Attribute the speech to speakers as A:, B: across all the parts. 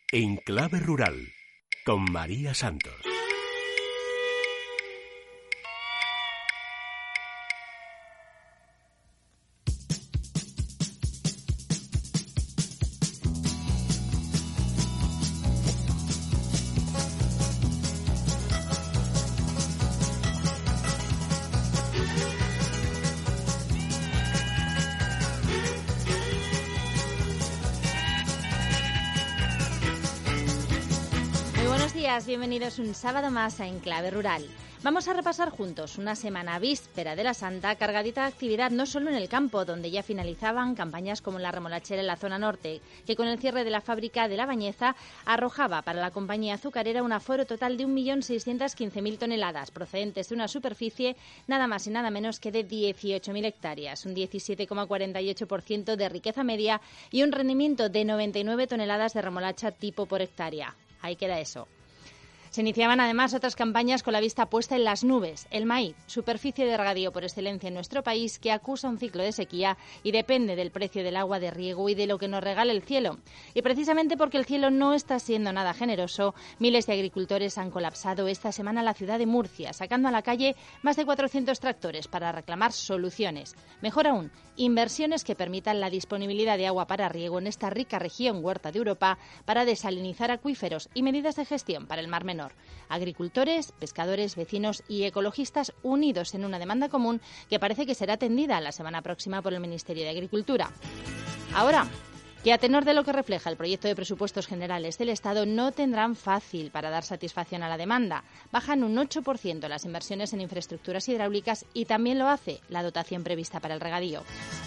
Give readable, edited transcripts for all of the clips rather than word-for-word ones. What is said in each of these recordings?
A: En Clave Rural, con María Santos.
B: Bienvenidos un sábado más a Enclave Rural. Vamos a repasar juntos una semana víspera de la Santa cargadita de actividad, no solo en el campo, donde ya finalizaban campañas como la remolachera en la zona norte, que con el cierre de la fábrica de La Bañeza arrojaba para la compañía azucarera un aforo total de 1.615.000 toneladas, procedentes de una superficie nada más y nada menos que de 18.000 hectáreas, un 17,48% de riqueza media y un rendimiento de 99 toneladas de remolacha tipo por hectárea. Ahí queda eso. Se iniciaban además otras campañas con la vista puesta en las nubes. El maíz, superficie de regadío por excelencia en nuestro país, que acusa un ciclo de sequía y depende del precio del agua de riego y de lo que nos regala el cielo. Y precisamente porque el cielo no está siendo nada generoso, miles de agricultores han colapsado esta semana la ciudad de Murcia, sacando a la calle más de 400 tractores para reclamar soluciones. Mejor aún, inversiones que permitan la disponibilidad de agua para riego en esta rica región huerta de Europa para desalinizar acuíferos y medidas de gestión para el Mar Menor. Agricultores, pescadores, vecinos y ecologistas unidos en una demanda común que parece que será atendida la semana próxima por el Ministerio de Agricultura. Ahora, que a tenor de lo que refleja el proyecto de presupuestos generales del Estado, no tendrán fácil para dar satisfacción a la demanda. Bajan un 8% las inversiones en infraestructuras hidráulicas y también lo hace la dotación prevista para el regadío.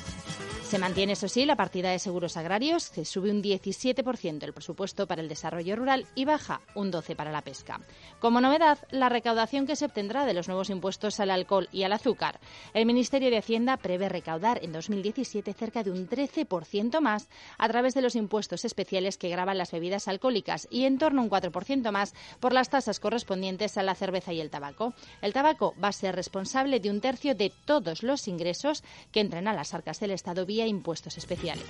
B: Se mantiene, eso sí, la partida de seguros agrarios, que sube un 17% el presupuesto para el desarrollo rural y baja un 12% para la pesca. Como novedad, la recaudación que se obtendrá de los nuevos impuestos al alcohol y al azúcar. El Ministerio de Hacienda prevé recaudar en 2017 cerca de un 13% más a través de los impuestos especiales que gravan las bebidas alcohólicas y en torno a un 4% más por las tasas correspondientes a la cerveza y el tabaco. El tabaco va a ser responsable de un tercio de todos los ingresos que entren a las arcas del Estado vía impuestos especiales.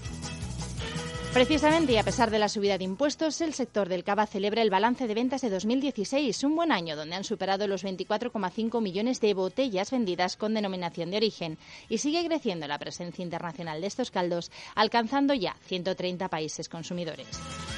B: Precisamente, y a pesar de la subida de impuestos, el sector del cava celebra el balance de ventas de 2016, un buen año donde han superado los 24,5 millones de botellas vendidas con denominación de origen y sigue creciendo la presencia internacional de estos caldos, alcanzando ya 130 países consumidores.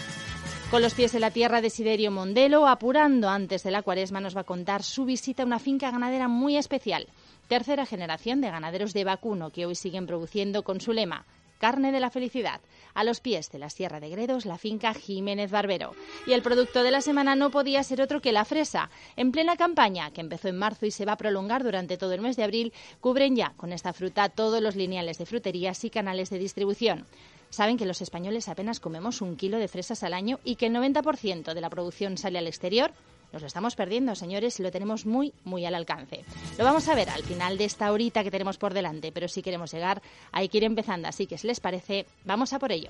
B: Con los pies en la tierra, Desiderio Mondelo, apurando antes de la Cuaresma, nos va a contar su visita a una finca ganadera muy especial. Tercera generación de ganaderos de vacuno que hoy siguen produciendo con su lema Carne de la Felicidad. A los pies de la Sierra de Gredos, la finca Jiménez Barbero. Y el producto de la semana no podía ser otro que la fresa. En plena campaña, que empezó en marzo y se va a prolongar durante todo el mes de abril, cubren ya con esta fruta todos los lineales de fruterías y canales de distribución. Saben que los españoles apenas comemos 1 kilo de fresas al año y que el 90% de la producción sale al exterior. Nos lo estamos perdiendo, señores, y lo tenemos muy, muy al alcance. Lo vamos a ver al final de esta horita que tenemos por delante, pero si queremos llegar, hay que ir empezando. Así que, si les parece, vamos a por ello.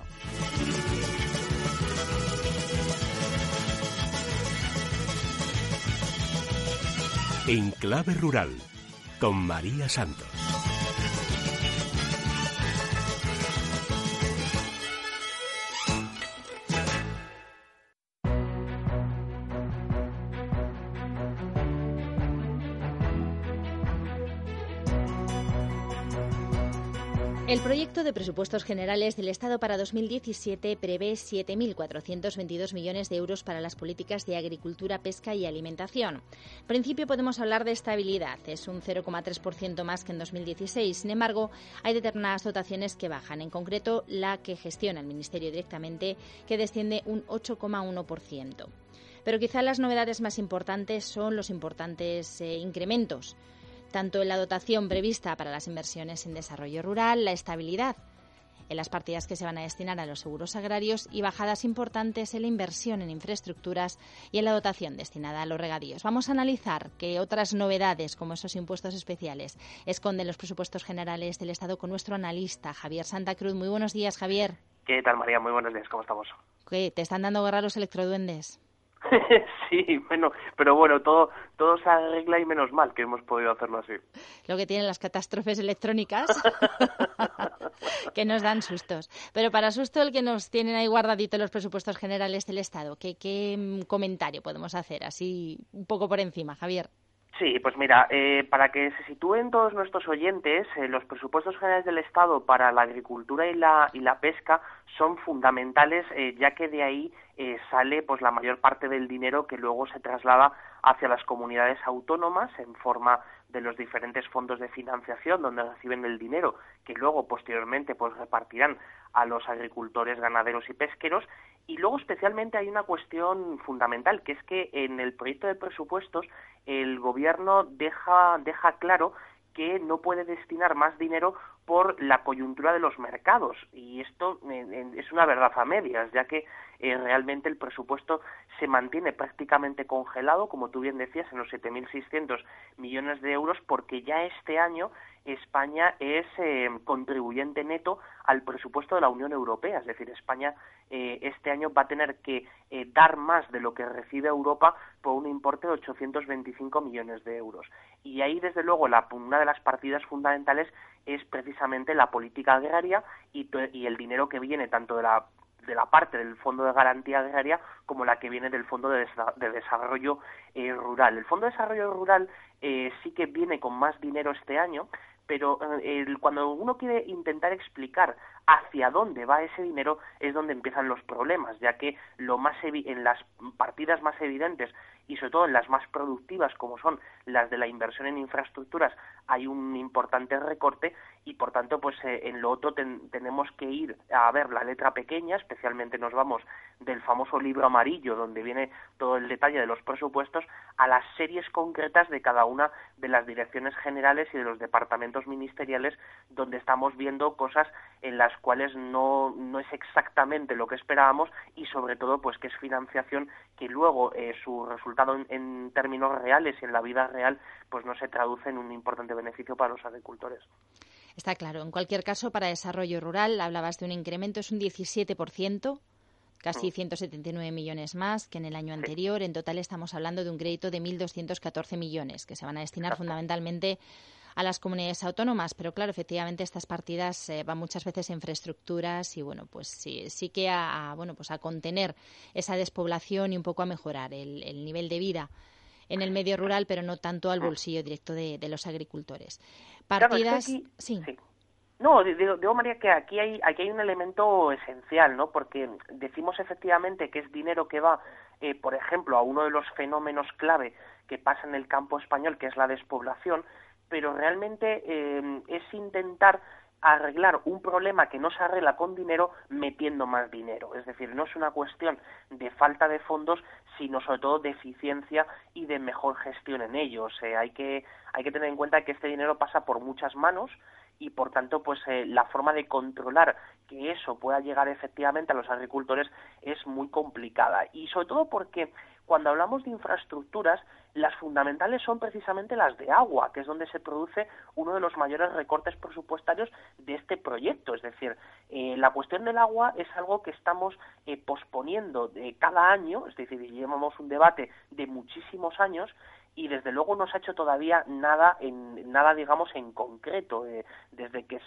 A: En Clave Rural, con María Santos.
B: El proyecto de presupuestos generales del Estado para 2017 prevé 7.422 millones de euros para las políticas de agricultura, pesca y alimentación. En principio podemos hablar de estabilidad, es un 0,3% más que en 2016. Sin embargo, hay determinadas dotaciones que bajan, en concreto la que gestiona el Ministerio directamente, que desciende un 8,1%. Pero quizá las novedades más importantes son los importantes incrementos, tanto en la dotación prevista para las inversiones en desarrollo rural, la estabilidad en las partidas que se van a destinar a los seguros agrarios y bajadas importantes en la inversión en infraestructuras y en la dotación destinada a los regadíos. Vamos a analizar qué otras novedades, como esos impuestos especiales, esconden los presupuestos generales del Estado con nuestro analista, Javier Santa Cruz. Muy buenos días, Javier.
C: ¿Qué tal, María? Muy buenos días, ¿cómo estamos?
B: ¿Qué? ¿Te están dando guerra los electroduendes?
C: Sí, bueno, pero bueno, todo se arregla y menos mal que hemos podido hacerlo así.
B: Lo que tienen las catástrofes electrónicas, que nos dan sustos. Pero para susto el que nos tienen ahí guardadito los presupuestos generales del Estado, ¿qué comentario podemos hacer? Así un poco por encima, Javier.
C: Sí, pues mira, para que se sitúen todos nuestros oyentes, los presupuestos generales del Estado para la agricultura y la pesca son fundamentales, ya que de ahí sale pues la mayor parte del dinero que luego se traslada hacia las comunidades autónomas en forma de los diferentes fondos de financiación donde reciben el dinero que luego posteriormente pues repartirán a los agricultores, ganaderos y pesqueros. Y luego especialmente hay una cuestión fundamental, que es que en el proyecto de presupuestos el gobierno deja claro que no puede destinar más dinero por la coyuntura de los mercados, y esto es una verdad a medias, ya que realmente el presupuesto se mantiene prácticamente congelado, como tú bien decías, en los 7.600 millones de euros, porque ya este año España es contribuyente neto al presupuesto de la Unión Europea, es decir, España este año va a tener que dar más de lo que recibe Europa por un importe de 825 millones de euros. Y ahí, desde luego, una de las partidas fundamentales es precisamente la política agraria y el dinero que viene tanto de la parte del Fondo de Garantía Agraria como la que viene del Fondo de Desarrollo Rural. El Fondo de Desarrollo Rural sí que viene con más dinero este año, pero cuando uno quiere intentar explicar hacia dónde va ese dinero es donde empiezan los problemas, ya que en las partidas más evidentes y sobre todo en las más productivas, como son las de la inversión en infraestructuras, hay un importante recorte y, por tanto, pues en lo otro tenemos que ir a ver la letra pequeña, especialmente nos vamos del famoso libro amarillo, donde viene todo el detalle de los presupuestos, a las series concretas de cada una de las direcciones generales y de los departamentos ministeriales, donde estamos viendo cosas en las cuales no es exactamente lo que esperábamos y, sobre todo, pues que es financiación que luego su resultado en términos reales y en la vida real pues no se traduce en un importante beneficio para los agricultores.
B: Está claro. En cualquier caso, para desarrollo rural, hablabas de un incremento, es un 17%, casi 179 millones más que en el año anterior. En total estamos hablando de un crédito de 1.214 millones que se van a destinar fundamentalmente a las comunidades autónomas, pero claro, efectivamente estas partidas van muchas veces a infraestructuras y bueno, pues sí que a contener esa despoblación y un poco a mejorar el nivel de vida en el medio rural, pero no tanto al bolsillo directo de los agricultores. Partidas,
C: claro, es que aquí,
B: sí.
C: No, digo, María, que aquí hay un elemento esencial, ¿no? Porque decimos efectivamente que es dinero que va, por ejemplo, a uno de los fenómenos clave que pasa en el campo español, que es la despoblación, pero realmente es intentar arreglar un problema que no se arregla con dinero metiendo más dinero. Es decir, no es una cuestión de falta de fondos, sino sobre todo de eficiencia y de mejor gestión en ellos. Hay que tener en cuenta que este dinero pasa por muchas manos y, por tanto, pues la forma de controlar que eso pueda llegar efectivamente a los agricultores es muy complicada. Y sobre todo porque cuando hablamos de infraestructuras, las fundamentales son precisamente las de agua, que es donde se produce uno de los mayores recortes presupuestarios de este proyecto. Es decir, la cuestión del agua es algo que estamos posponiendo cada año, es decir, llevamos un debate de muchísimos años y desde luego no se ha hecho todavía nada digamos en concreto desde que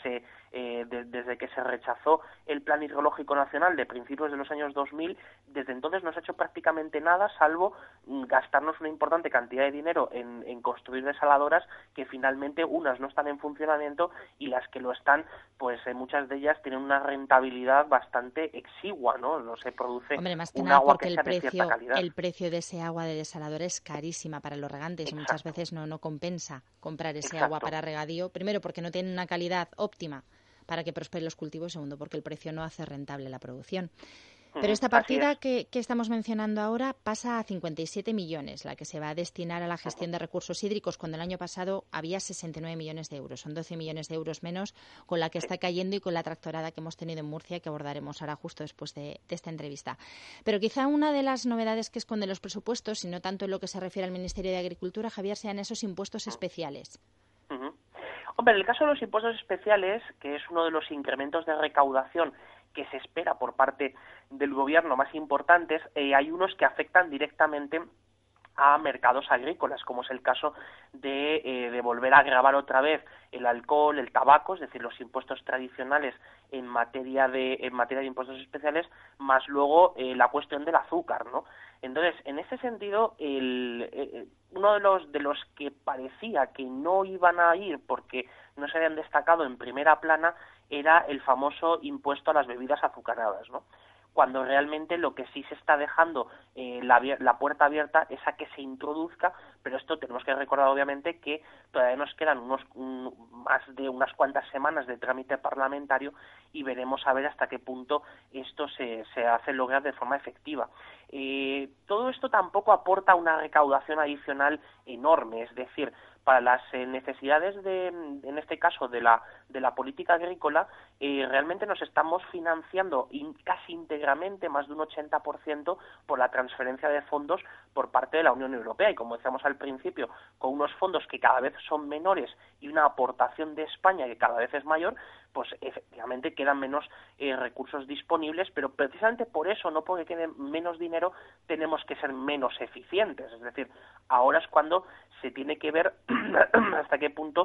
C: se rechazó el Plan Hidrológico Nacional de principios de los años 2000. Desde entonces no se ha hecho prácticamente nada salvo gastarnos una importante cantidad de dinero en construir desaladoras que finalmente unas no están en funcionamiento y las que lo están, pues muchas de ellas tienen una rentabilidad bastante exigua, no se produce un agua que sea de cierta calidad.
B: El precio de ese agua de desaladora es carísima para los regantes.
C: Exacto.
B: Muchas veces no compensa comprar ese
C: Exacto.
B: agua para regadío, primero porque no tiene una calidad óptima para que prosperen los cultivos, segundo porque el precio no hace rentable la producción. Pero esta partida que estamos mencionando ahora pasa a 57 millones, la que se va a destinar a la gestión de recursos hídricos, cuando el año pasado había 69 millones de euros. Son 12 millones de euros menos con la que está cayendo y con la tractorada que hemos tenido en Murcia, que abordaremos ahora justo después de esta entrevista. Pero quizá una de las novedades que esconde los presupuestos, y no tanto en lo que se refiere al Ministerio de Agricultura, Javier, sean esos impuestos especiales.
C: Hombre, en el caso de los impuestos especiales, que es uno de los incrementos de recaudación que se espera por parte del gobierno más importantes, hay unos que afectan directamente a mercados agrícolas, como es el caso de volver a gravar otra vez el alcohol, el tabaco, es decir, los impuestos tradicionales en materia de impuestos especiales, más luego la cuestión del azúcar, ¿no? Entonces, en ese sentido, uno de los que parecía que no iban a ir porque no se habían destacado en primera plana era el famoso impuesto a las bebidas azucaradas, ¿no? Cuando realmente lo que sí se está dejando la puerta abierta es a que se introduzca, pero esto tenemos que recordar obviamente que todavía nos quedan más de unas cuantas semanas de trámite parlamentario y veremos a ver hasta qué punto esto se hace lograr de forma efectiva. Todo esto tampoco aporta una recaudación adicional enorme, es decir, para las necesidades en este caso de la política agrícola, realmente nos estamos financiando casi íntegramente, más de un 80%, por la transferencia de fondos por parte de la Unión Europea. Y como decíamos al principio, con unos fondos que cada vez son menores y una aportación de España que cada vez es mayor, pues efectivamente quedan menos recursos disponibles, pero precisamente por eso, no porque quede menos dinero, tenemos que ser menos eficientes. Es decir, ahora es cuando se tiene que ver hasta qué punto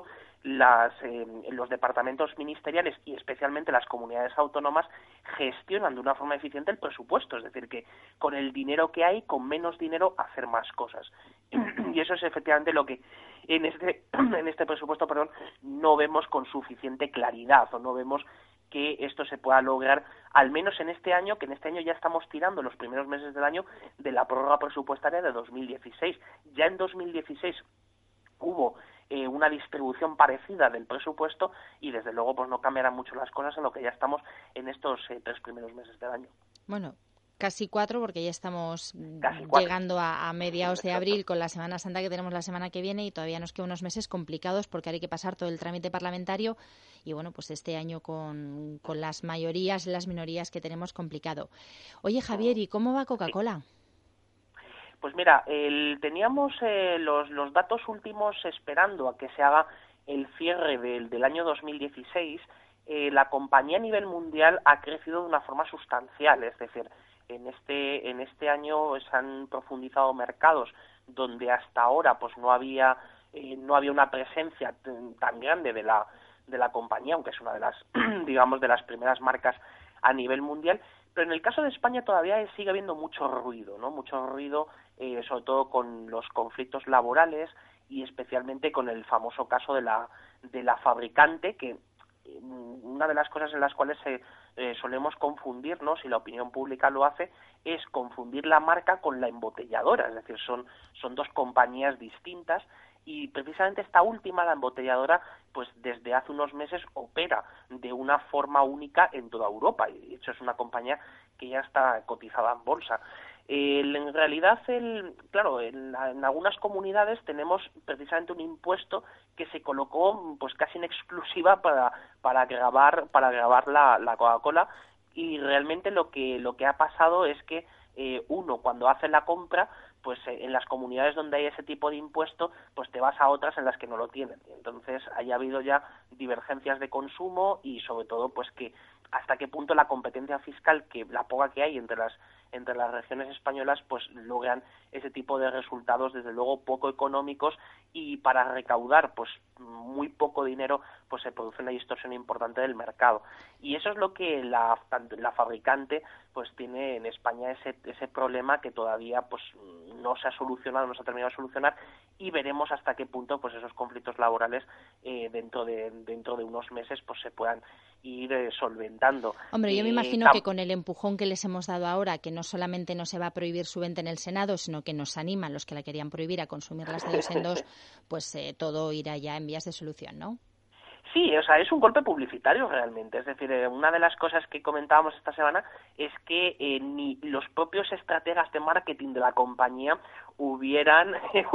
C: los departamentos ministeriales y especialmente las comunidades autónomas gestionan de una forma eficiente el presupuesto, es decir, que con el dinero que hay, con menos dinero, hacer más cosas. Y eso es efectivamente lo que en este presupuesto, no vemos con suficiente claridad, o no vemos que esto se pueda lograr, al menos en este año, que en este año ya estamos tirando los primeros meses del año de la prórroga presupuestaria de 2016. Ya en 2016 hubo una distribución parecida del presupuesto y desde luego pues no cambiarán mucho las cosas en lo que ya estamos en estos 3 primeros meses del año.
B: Bueno, casi 4 porque ya estamos llegando a mediados de abril con la Semana Santa que tenemos la semana que viene y todavía nos quedan unos meses complicados porque hay que pasar todo el trámite parlamentario y bueno, pues este año con las mayorías y las minorías que tenemos complicado. Oye, Javier, ¿y cómo va Coca-Cola?
C: Pues mira, teníamos los datos últimos esperando a que se haga el cierre del año 2016. La compañía a nivel mundial ha crecido de una forma sustancial, es decir, en este año se han profundizado mercados donde hasta ahora pues no había una presencia tan grande de la compañía, aunque es una de las digamos de las primeras marcas a nivel mundial. Pero en el caso de España todavía sigue habiendo mucho ruido, ¿no? Mucho ruido, sobre todo con los conflictos laborales y especialmente con el famoso caso de la fabricante, que una de las cosas en las cuales solemos confundirnos, y la opinión pública lo hace, es confundir la marca con la embotelladora, es decir, son dos compañías distintas. Y precisamente esta última, la embotelladora, pues desde hace unos meses opera de una forma única en toda Europa. Y de hecho es una compañía que ya está cotizada en bolsa. En realidad, claro, en algunas comunidades tenemos precisamente un impuesto que se colocó pues casi en exclusiva para gravar la Coca-Cola, y realmente lo que ha pasado es que uno, cuando hace la compra, pues en las comunidades donde hay ese tipo de impuesto, pues te vas a otras en las que no lo tienen. Entonces, haya habido ya divergencias de consumo y sobre todo pues que hasta qué punto la competencia fiscal, que la poca que hay entre las regiones españolas, pues logran ese tipo de resultados, desde luego poco económicos, y para recaudar pues muy poco dinero, pues se produce una distorsión importante del mercado. Y eso es lo que la fabricante pues tiene en España, ese problema que todavía pues no se ha solucionado, no se ha terminado de solucionar, y veremos hasta qué punto pues esos conflictos laborales dentro de unos meses pues se puedan ir solventando.
B: Hombre, yo me imagino que con el empujón que les hemos dado ahora, que no solamente no se va a prohibir su venta en el Senado, sino que nos animan los que la querían prohibir a consumirlas de 2 en 2, pues todo irá ya en vías de solución, ¿no?
C: Sí, o sea, es un golpe publicitario realmente. Es decir, una de las cosas que comentábamos esta semana es que ni los propios estrategas de marketing de la compañía hubieran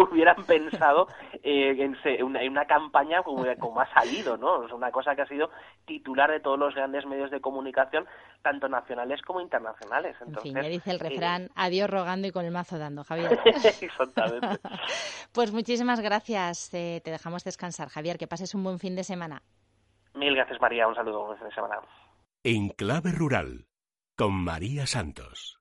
C: pensado en una campaña como ha salido, ¿no? Es una cosa que ha sido titular de todos los grandes medios de comunicación, tanto nacionales como internacionales. Entonces,
B: en fin, ya dice el refrán, adiós rogando y con el mazo dando, Javier.
C: Exactamente.
B: Pues muchísimas gracias. Te dejamos descansar, Javier. Que pases un buen fin de semana.
C: Mil gracias, María. Un saludo, buen fin de semana.
A: En Clave Rural, con María Santos.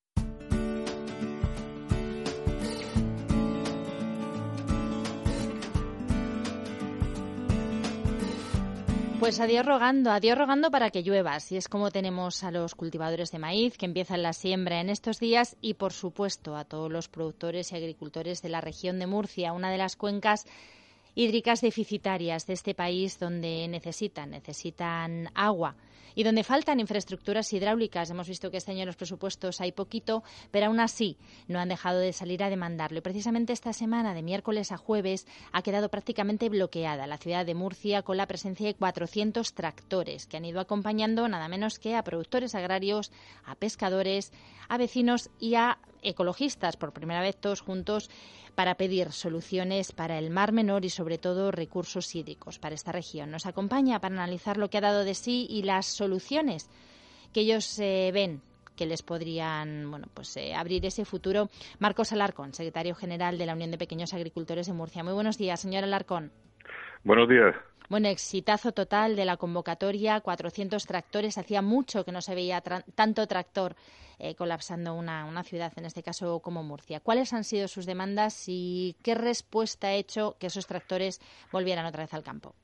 B: Pues adiós rogando para que llueva. Así es como tenemos a los cultivadores de maíz que empiezan la siembra en estos días y, por supuesto, a todos los productores y agricultores de la región de Murcia, una de las cuencas hídricas deficitarias de este país donde necesitan agua y donde faltan infraestructuras hidráulicas. Hemos visto que este año en los presupuestos hay poquito, pero aún así no han dejado de salir a demandarlo. Y precisamente esta semana, de miércoles a jueves, ha quedado prácticamente bloqueada la ciudad de Murcia con la presencia de 400 tractores que han ido acompañando nada menos que a productores agrarios, a pescadores, a vecinos y a ecologistas, por primera vez todos juntos, para pedir soluciones para el Mar Menor y, sobre todo, recursos hídricos para esta región. Nos acompaña para analizar lo que ha dado de sí y las soluciones que ellos ven que les podrían abrir ese futuro. Marcos Alarcón, secretario general de la Unión de Pequeños Agricultores de Murcia. Muy buenos días, señor Alarcón.
D: Buenos días.
B: Bueno, exitazo total de la convocatoria, 400 tractores. Hacía mucho que no se veía tanto tractor colapsando una ciudad, en este caso como Murcia. ¿Cuáles han sido sus demandas y qué respuesta ha hecho que esos tractores volvieran otra vez al campo?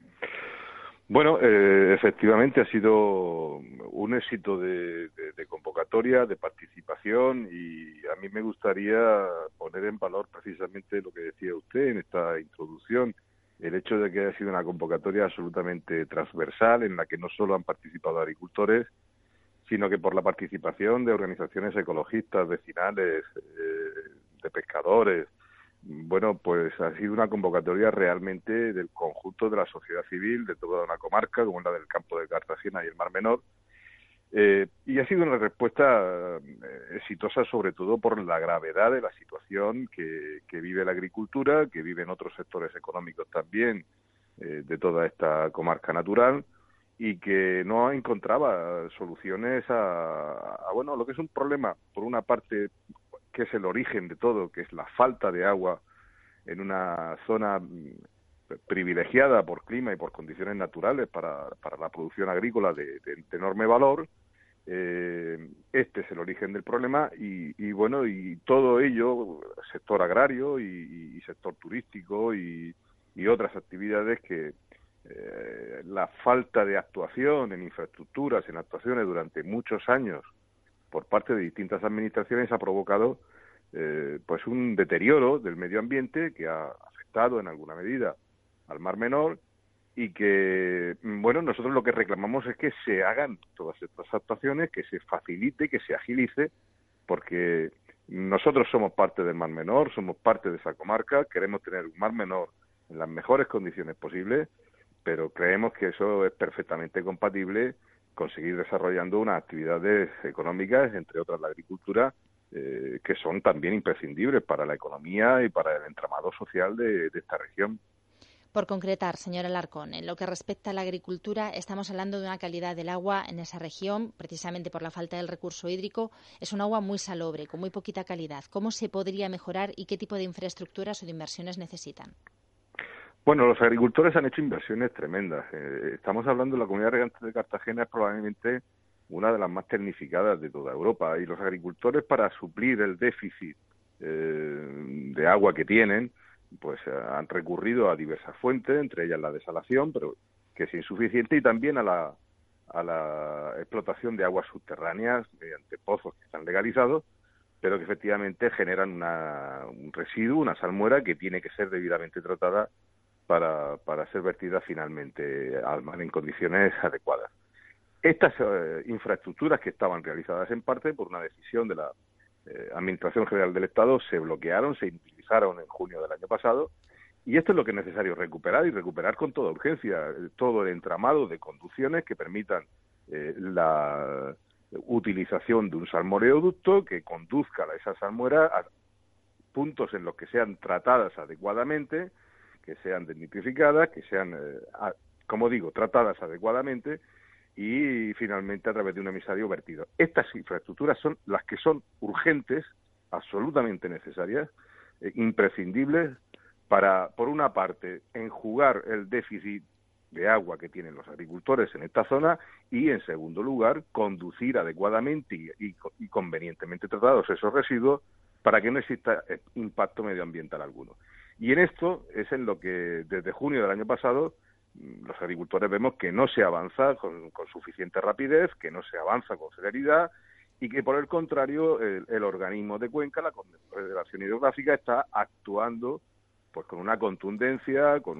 D: Bueno, efectivamente ha sido un éxito de convocatoria, de participación, y a mí me gustaría poner en valor precisamente lo que decía usted en esta introducción, el hecho de que haya sido una convocatoria absolutamente transversal en la que no solo han participado agricultores, sino que por la participación de organizaciones ecologistas, vecinales, de pescadores. Bueno, pues ha sido una convocatoria realmente del conjunto de la sociedad civil de toda una comarca, como la del campo de Cartagena y el Mar Menor, y ha sido una respuesta exitosa, sobre todo por la gravedad de la situación que vive la agricultura, que viven otros sectores económicos también de toda esta comarca natural, y que no encontraba soluciones a lo que es un problema, por una parte, que es el origen de todo, que es la falta de agua en una zona privilegiada por clima y por condiciones naturales para la producción agrícola de enorme valor. Este es el origen del problema y todo ello, sector agrario y sector turístico y otras actividades que la falta de actuación en infraestructuras, en actuaciones durante muchos años por parte de distintas administraciones ha provocado pues un deterioro del medio ambiente que ha afectado en alguna medida al Mar Menor y que, nosotros lo que reclamamos es que se hagan todas estas actuaciones, que se facilite, que se agilice, porque nosotros somos parte del Mar Menor, somos parte de esa comarca, queremos tener un Mar Menor en las mejores condiciones posibles, pero creemos que eso es perfectamente compatible con seguir desarrollando unas actividades económicas, entre otras la agricultura, que son también imprescindibles para la economía y para el entramado social de esta región.
B: Por concretar, señor Alarcón, en lo que respecta a la agricultura, estamos hablando de una calidad del agua en esa región, precisamente por la falta del recurso hídrico. Es un agua muy salobre, con muy poquita calidad. ¿Cómo se podría mejorar y qué tipo de infraestructuras o de inversiones necesitan?
D: Bueno, los agricultores han hecho inversiones tremendas. Estamos hablando de la Comunidad de Regantes de Cartagena, es probablemente una de las más tecnificadas de toda Europa, y los agricultores, para suplir el déficit de agua que tienen, pues han recurrido a diversas fuentes, entre ellas la desalación, pero que es insuficiente, y también a la explotación de aguas subterráneas mediante pozos que están legalizados, pero que efectivamente generan un residuo, una salmuera que tiene que ser debidamente tratada para ser vertida finalmente al mar en condiciones adecuadas. Estas infraestructuras, que estaban realizadas en parte por una decisión de la Administración General del Estado, se bloquearon, se inutilizaron en junio del año pasado, y esto es lo que es necesario recuperar, y recuperar con toda urgencia todo el entramado de conducciones que permitan la utilización de un salmoreoducto que conduzca a esa salmuera a puntos en los que sean tratadas adecuadamente, que sean desnitrificadas, que sean, tratadas adecuadamente, y finalmente a través de un emisario vertido. Estas infraestructuras son las que son urgentes, absolutamente necesarias, imprescindibles para, por una parte, enjugar el déficit de agua que tienen los agricultores en esta zona y, en segundo lugar, conducir adecuadamente y convenientemente tratados esos residuos para que no exista impacto medioambiental alguno. Y en esto es en lo que desde junio del año pasado los agricultores vemos que no se avanza con suficiente rapidez, que no se avanza con celeridad y que, por el contrario, el organismo de Cuenca, la Confederación Hidrográfica, está actuando pues con una contundencia, con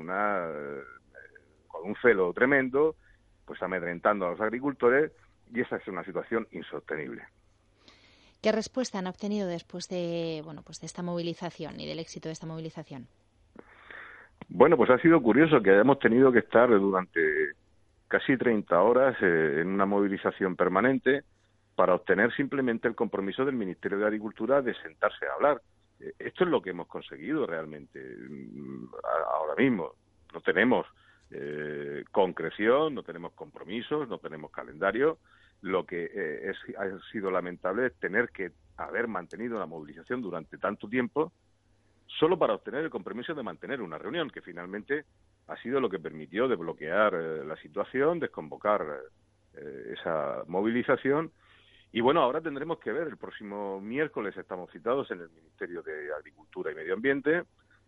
D: un celo tremendo, pues amedrentando a los agricultores, y esa es una situación insostenible.
B: ¿Qué respuesta han obtenido después de esta movilización y del éxito de esta movilización?
D: Bueno, pues ha sido curioso que hayamos tenido que estar durante casi 30 horas en una movilización permanente para obtener simplemente el compromiso del Ministerio de Agricultura de sentarse a hablar. Esto es lo que hemos conseguido realmente. Ahora mismo no tenemos concreción, no tenemos compromisos, no tenemos calendario. Lo que ha sido lamentable es tener que haber mantenido una movilización durante tanto tiempo solo para obtener el compromiso de mantener una reunión, que finalmente ha sido lo que permitió desbloquear la situación, desconvocar esa movilización. Y bueno, ahora tendremos que ver, el próximo miércoles estamos citados en el Ministerio de Agricultura y Medio Ambiente,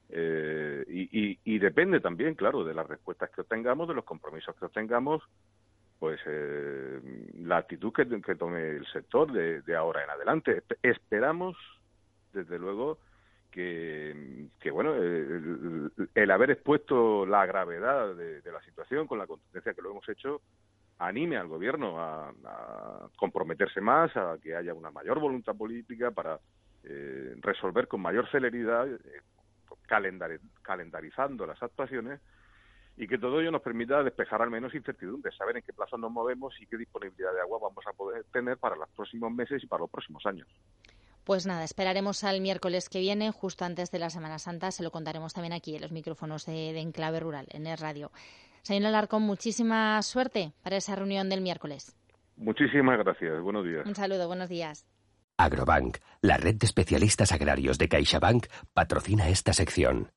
D: y depende también, claro, de las respuestas que obtengamos, de los compromisos que obtengamos, pues la actitud que tome el sector de ahora en adelante. Esperamos, desde luego, que bueno, el haber expuesto la gravedad de la situación con la contundencia que lo hemos hecho, anime al gobierno a comprometerse más, a que haya una mayor voluntad política para resolver con mayor celeridad, calendarizando las actuaciones, y que todo ello nos permita despejar al menos incertidumbre, saber en qué plazo nos movemos y qué disponibilidad de agua vamos a poder tener para los próximos meses y para los próximos años.
B: Pues nada, esperaremos al miércoles que viene, justo antes de la Semana Santa. Se lo contaremos también aquí en los micrófonos de Enclave Rural, en Es Radio. Señor Alarcón, muchísima suerte para esa reunión del miércoles.
D: Muchísimas gracias. Buenos días.
B: Un saludo, buenos días.
A: Agrobank, la red de especialistas agrarios de CaixaBank, patrocina esta sección.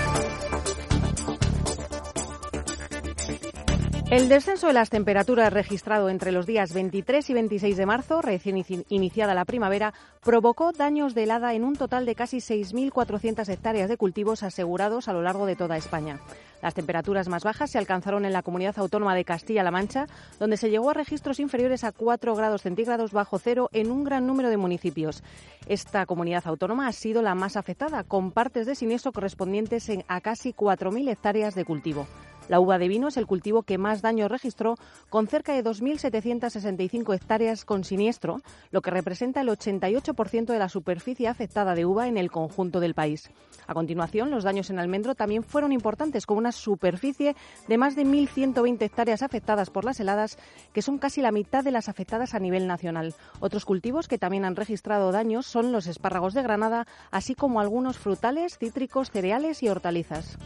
E: El descenso de las temperaturas registrado entre los días 23 y 26 de marzo, recién iniciada la primavera, provocó daños de helada en un total de casi 6.400 hectáreas de cultivos asegurados a lo largo de toda España. Las temperaturas más bajas se alcanzaron en la Comunidad Autónoma de Castilla-La Mancha, donde se llegó a registros inferiores a 4 grados centígrados bajo cero en un gran número de municipios. Esta comunidad autónoma ha sido la más afectada, con partes de siniestro correspondientes a casi 4.000 hectáreas de cultivo. La uva de vino es el cultivo que más daño registró, con cerca de 2.765 hectáreas con siniestro, lo que representa el 88% de la superficie afectada de uva en el conjunto del país. A continuación, los daños en almendro también fueron importantes, con una superficie de más de 1.120 hectáreas afectadas por las heladas, que son casi la mitad de las afectadas a nivel nacional. Otros cultivos que también han registrado daños son los espárragos de Granada, así como algunos frutales, cítricos, cereales y hortalizas.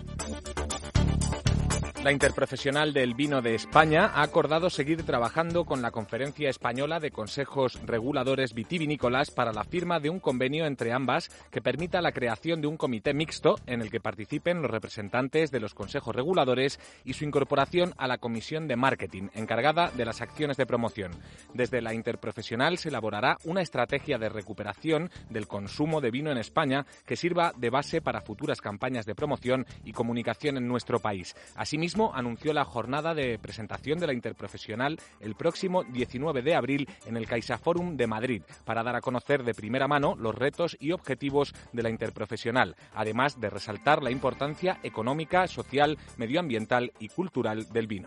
F: La Interprofesional del Vino de España ha acordado seguir trabajando con la Conferencia Española de Consejos Reguladores Vitivinícolas para la firma de un convenio entre ambas que permita la creación de un comité mixto en el que participen los representantes de los consejos reguladores y su incorporación a la Comisión de Marketing, encargada de las acciones de promoción. Desde la Interprofesional se elaborará una estrategia de recuperación del consumo de vino en España que sirva de base para futuras campañas de promoción y comunicación en nuestro país. Asimismo, anunció la jornada de presentación de la Interprofesional el próximo 19 de abril en el CaixaForum de Madrid para dar a conocer de primera mano los retos y objetivos de la Interprofesional, además de resaltar la importancia económica, social, medioambiental y cultural del vino.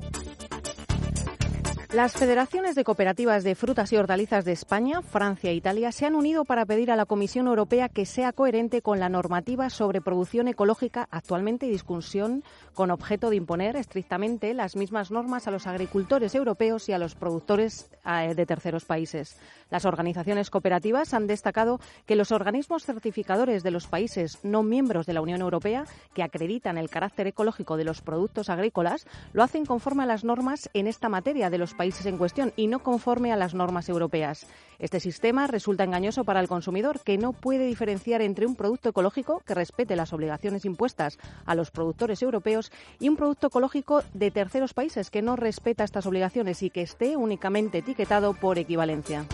E: Las federaciones de cooperativas de frutas y hortalizas de España, Francia e Italia se han unido para pedir a la Comisión Europea que sea coherente con la normativa sobre producción ecológica actualmente en discusión, con objeto de imponer estrictamente las mismas normas a los agricultores europeos y a los productores de terceros países. Las organizaciones cooperativas han destacado que los organismos certificadores de los países no miembros de la Unión Europea, que acreditan el carácter ecológico de los productos agrícolas, lo hacen conforme a las normas en esta materia de los países países en cuestión y no conforme a las normas europeas. Este sistema resulta engañoso para el consumidor, que no puede diferenciar entre un producto ecológico que respete las obligaciones impuestas a los productores europeos y un producto ecológico de terceros países que no respeta estas obligaciones y que esté únicamente etiquetado por equivalencia.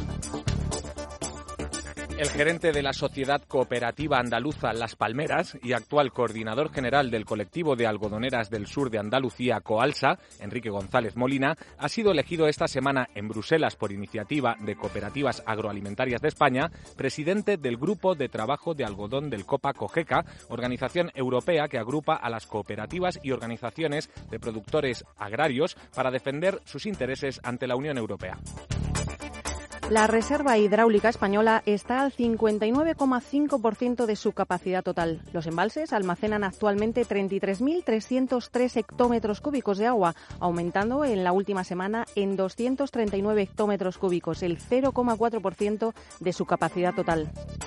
F: El gerente de la Sociedad Cooperativa Andaluza Las Palmeras y actual coordinador general del colectivo de algodoneras del sur de Andalucía, Coalsa, Enrique González Molina, ha sido elegido esta semana en Bruselas por iniciativa de Cooperativas Agroalimentarias de España, presidente del Grupo de Trabajo de Algodón del COPA-COGECA, organización europea que agrupa a las cooperativas y organizaciones de productores agrarios para defender sus intereses ante la Unión Europea.
E: La reserva hidráulica española está al 59,5% de su capacidad total. Los embalses almacenan actualmente 33.303 hectómetros cúbicos de agua, aumentando en la última semana en 239 hectómetros cúbicos, el 0,4% de su capacidad total.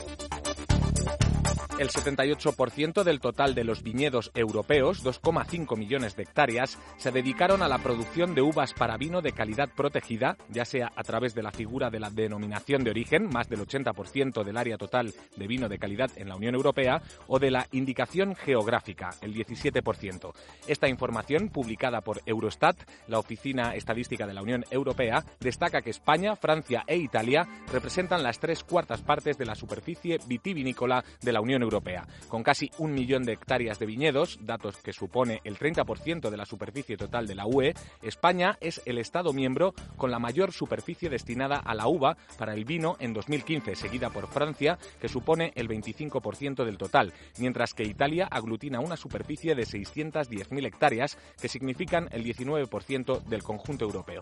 F: El 78% del total de los viñedos europeos, 2,5 millones de hectáreas, se dedicaron a la producción de uvas para vino de calidad protegida, ya sea a través de la figura de la denominación de origen, más del 80% del área total de vino de calidad en la Unión Europea, o de la indicación geográfica, el 17%. Esta información, publicada por Eurostat, la Oficina Estadística de la Unión Europea, destaca que España, Francia e Italia representan las 3/4 partes de la superficie vitivinícola de la Unión Europea. Con casi 1 millón de hectáreas de viñedos, datos que supone el 30% de la superficie total de la UE, España es el Estado miembro con la mayor superficie destinada a la uva para el vino en 2015, seguida por Francia, que supone el 25% del total, mientras que Italia aglutina una superficie de 610.000 hectáreas, que significan el 19% del conjunto europeo.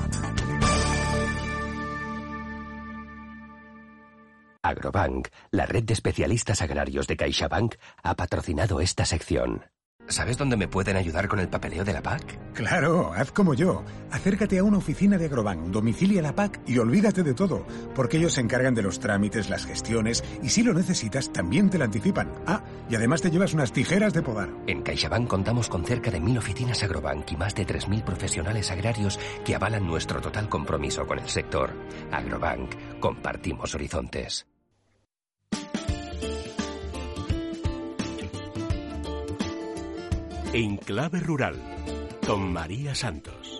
A: Agrobank, la red de especialistas agrarios de CaixaBank, ha patrocinado esta sección. ¿Sabes dónde me pueden ayudar con el papeleo de la PAC?
G: Claro, haz como yo. Acércate a una oficina de Agrobank, domicilia la PAC y olvídate de todo, porque ellos se encargan de los trámites, las gestiones y si lo necesitas también te la anticipan. Ah, y además te llevas unas tijeras de podar.
A: En CaixaBank contamos con cerca de 1.000 oficinas Agrobank y más de 3.000 profesionales agrarios que avalan nuestro total compromiso con el sector. Agrobank, compartimos horizontes.
H: En Clave Rural, con María Santos.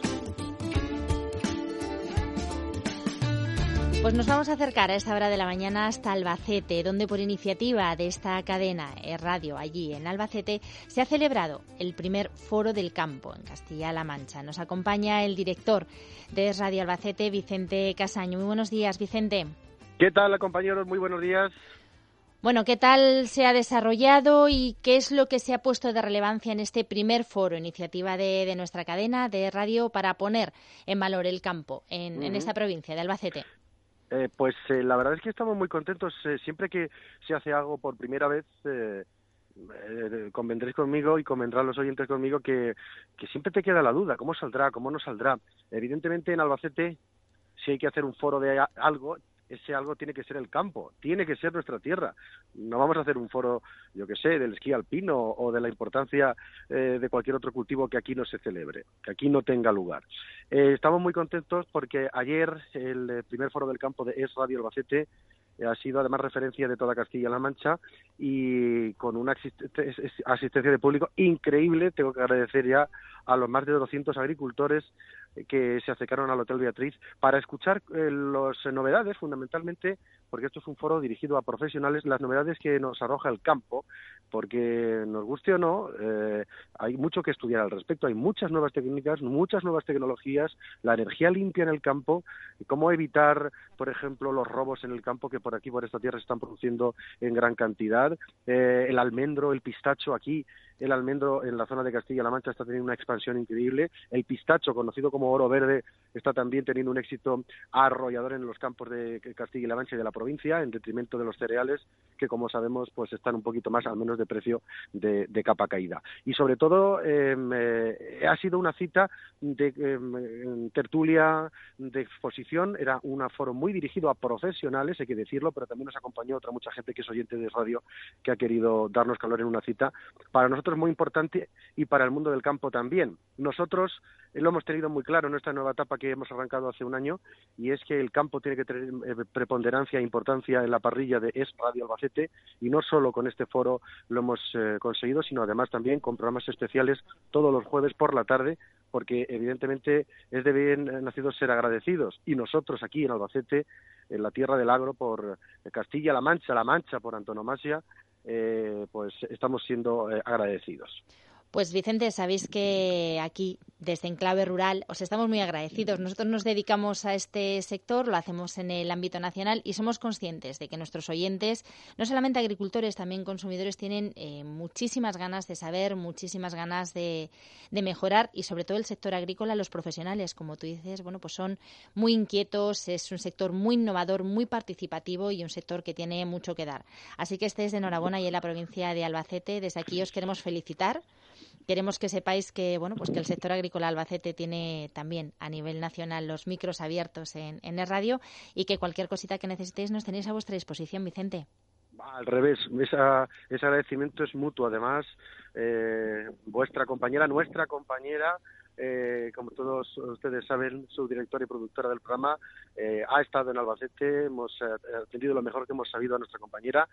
B: Pues nos vamos a acercar a esta hora de la mañana hasta Albacete, donde por iniciativa de esta cadena Radio allí en Albacete se ha celebrado el primer Foro del Campo en Castilla-La Mancha. Nos acompaña el director de Radio Albacete, Vicente Casaño. Muy buenos días, Vicente.
I: ¿Qué tal, compañeros? Muy buenos días.
B: Bueno, ¿qué tal se ha desarrollado y qué es lo que se ha puesto de relevancia en este primer foro, iniciativa de nuestra cadena de radio para poner en valor el campo en esta provincia de Albacete?
I: La verdad es que estamos muy contentos. Siempre que se hace algo por primera vez, convendréis conmigo y convendrán los oyentes conmigo que siempre te queda la duda, ¿cómo saldrá, cómo no saldrá? Evidentemente en Albacete, si hay que hacer un foro de algo, ese algo tiene que ser el campo, tiene que ser nuestra tierra. No vamos a hacer un foro, yo que sé, del esquí alpino o de la importancia de cualquier otro cultivo que aquí no se celebre, que aquí no tenga lugar. Estamos muy contentos porque ayer el primer foro del campo de Es Radio Albacete ha sido además referencia de toda Castilla-La Mancha y con una asistencia de público increíble. Tengo que agradecer ya a los más de 200 agricultores que se acercaron al Hotel Beatriz para escuchar las novedades, fundamentalmente, porque esto es un foro dirigido a profesionales, las novedades que nos arroja el campo, porque nos guste o no, hay mucho que estudiar al respecto, hay muchas nuevas técnicas, muchas nuevas tecnologías, la energía limpia en el campo, cómo evitar, por ejemplo, los robos en el campo que por aquí, por esta tierra, se están produciendo en gran cantidad, el almendro, el pistacho aquí. El almendro en la zona de Castilla-La Mancha está teniendo una expansión increíble. El pistacho, conocido como oro verde, está también teniendo un éxito arrollador en los campos de Castilla-La Mancha y de la provincia, en detrimento de los cereales, que, como sabemos, pues están un poquito más, al menos de precio, de capa caída. Y sobre todo ha sido una cita de tertulia, de exposición. Era un aforo muy dirigido a profesionales, hay que decirlo, pero también nos acompañó mucha gente que es oyente de radio, que ha querido darnos calor en una cita para nosotros muy importante y para el mundo del campo también. Nosotros lo hemos tenido muy claro en nuestra nueva etapa que hemos arrancado hace un año, y es que el campo tiene que tener preponderancia e importancia en la parrilla de Es Radio Albacete, y no solo con este foro lo hemos conseguido, sino además también con programas especiales todos los jueves por la tarde, porque evidentemente es de bien nacidos ser agradecidos, y nosotros aquí en Albacete, en la tierra del agro, por Castilla-La Mancha por antonomasia, pues estamos siendo agradecidos.
B: Pues Vicente, sabéis que aquí, desde Enclave Rural, os estamos muy agradecidos. Nosotros nos dedicamos a este sector, lo hacemos en el ámbito nacional y somos conscientes de que nuestros oyentes, no solamente agricultores, también consumidores, tienen muchísimas ganas de saber, muchísimas ganas de mejorar, y sobre todo el sector agrícola, los profesionales, como tú dices, bueno, pues son muy inquietos, es un sector muy innovador, muy participativo y un sector que tiene mucho que dar. Así que estéis de enhorabuena y en la provincia de Albacete, desde aquí os queremos felicitar. Queremos que sepáis que bueno, pues que el sector agrícola Albacete tiene también a nivel nacional los micros abiertos en el radio, y que cualquier cosita que necesitéis nos tenéis a vuestra disposición, Vicente.
I: Al revés, ese agradecimiento es mutuo. Además, vuestra compañera, nuestra compañera, como todos ustedes saben, subdirectora y productora del programa, ha estado en Albacete. Hemos atendido lo mejor que hemos sabido a nuestra compañera,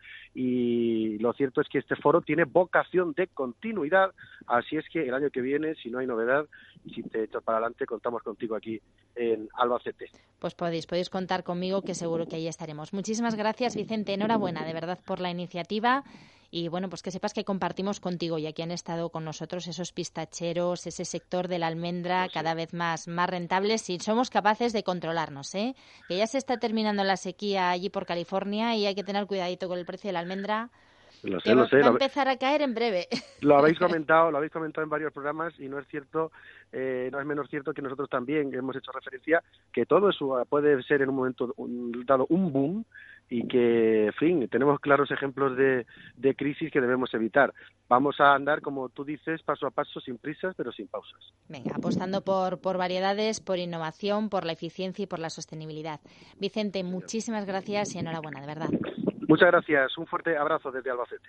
I: y lo cierto es que este foro tiene vocación de continuidad, así es que el año que viene, si no hay novedad y si te echas para adelante, contamos contigo aquí en Albacete.
B: Pues podéis contar conmigo, que seguro que ahí estaremos. Muchísimas gracias, Vicente, enhorabuena de verdad por la iniciativa. Y bueno, pues que sepas que compartimos contigo, y aquí han estado con nosotros esos pistacheros, ese sector de la almendra cada vez más rentables, si somos capaces de controlarnos, ¿eh? Que ya se está terminando la sequía allí por California y hay que tener cuidadito con el precio de la almendra.
I: Lo sé.
B: Va a empezar a caer en breve.
I: Lo habéis comentado en varios programas, y no es cierto, no es menos cierto que nosotros también hemos hecho referencia que todo eso puede ser en un momento dado un boom, y que, en fin, tenemos claros ejemplos de crisis que debemos evitar. Vamos a andar, como tú dices, paso a paso, sin prisas, pero sin pausas.
B: Venga, apostando por variedades, por innovación, por la eficiencia y por la sostenibilidad. Vicente, muchísimas gracias y enhorabuena, de verdad.
I: Muchas gracias. Un fuerte abrazo desde Albacete.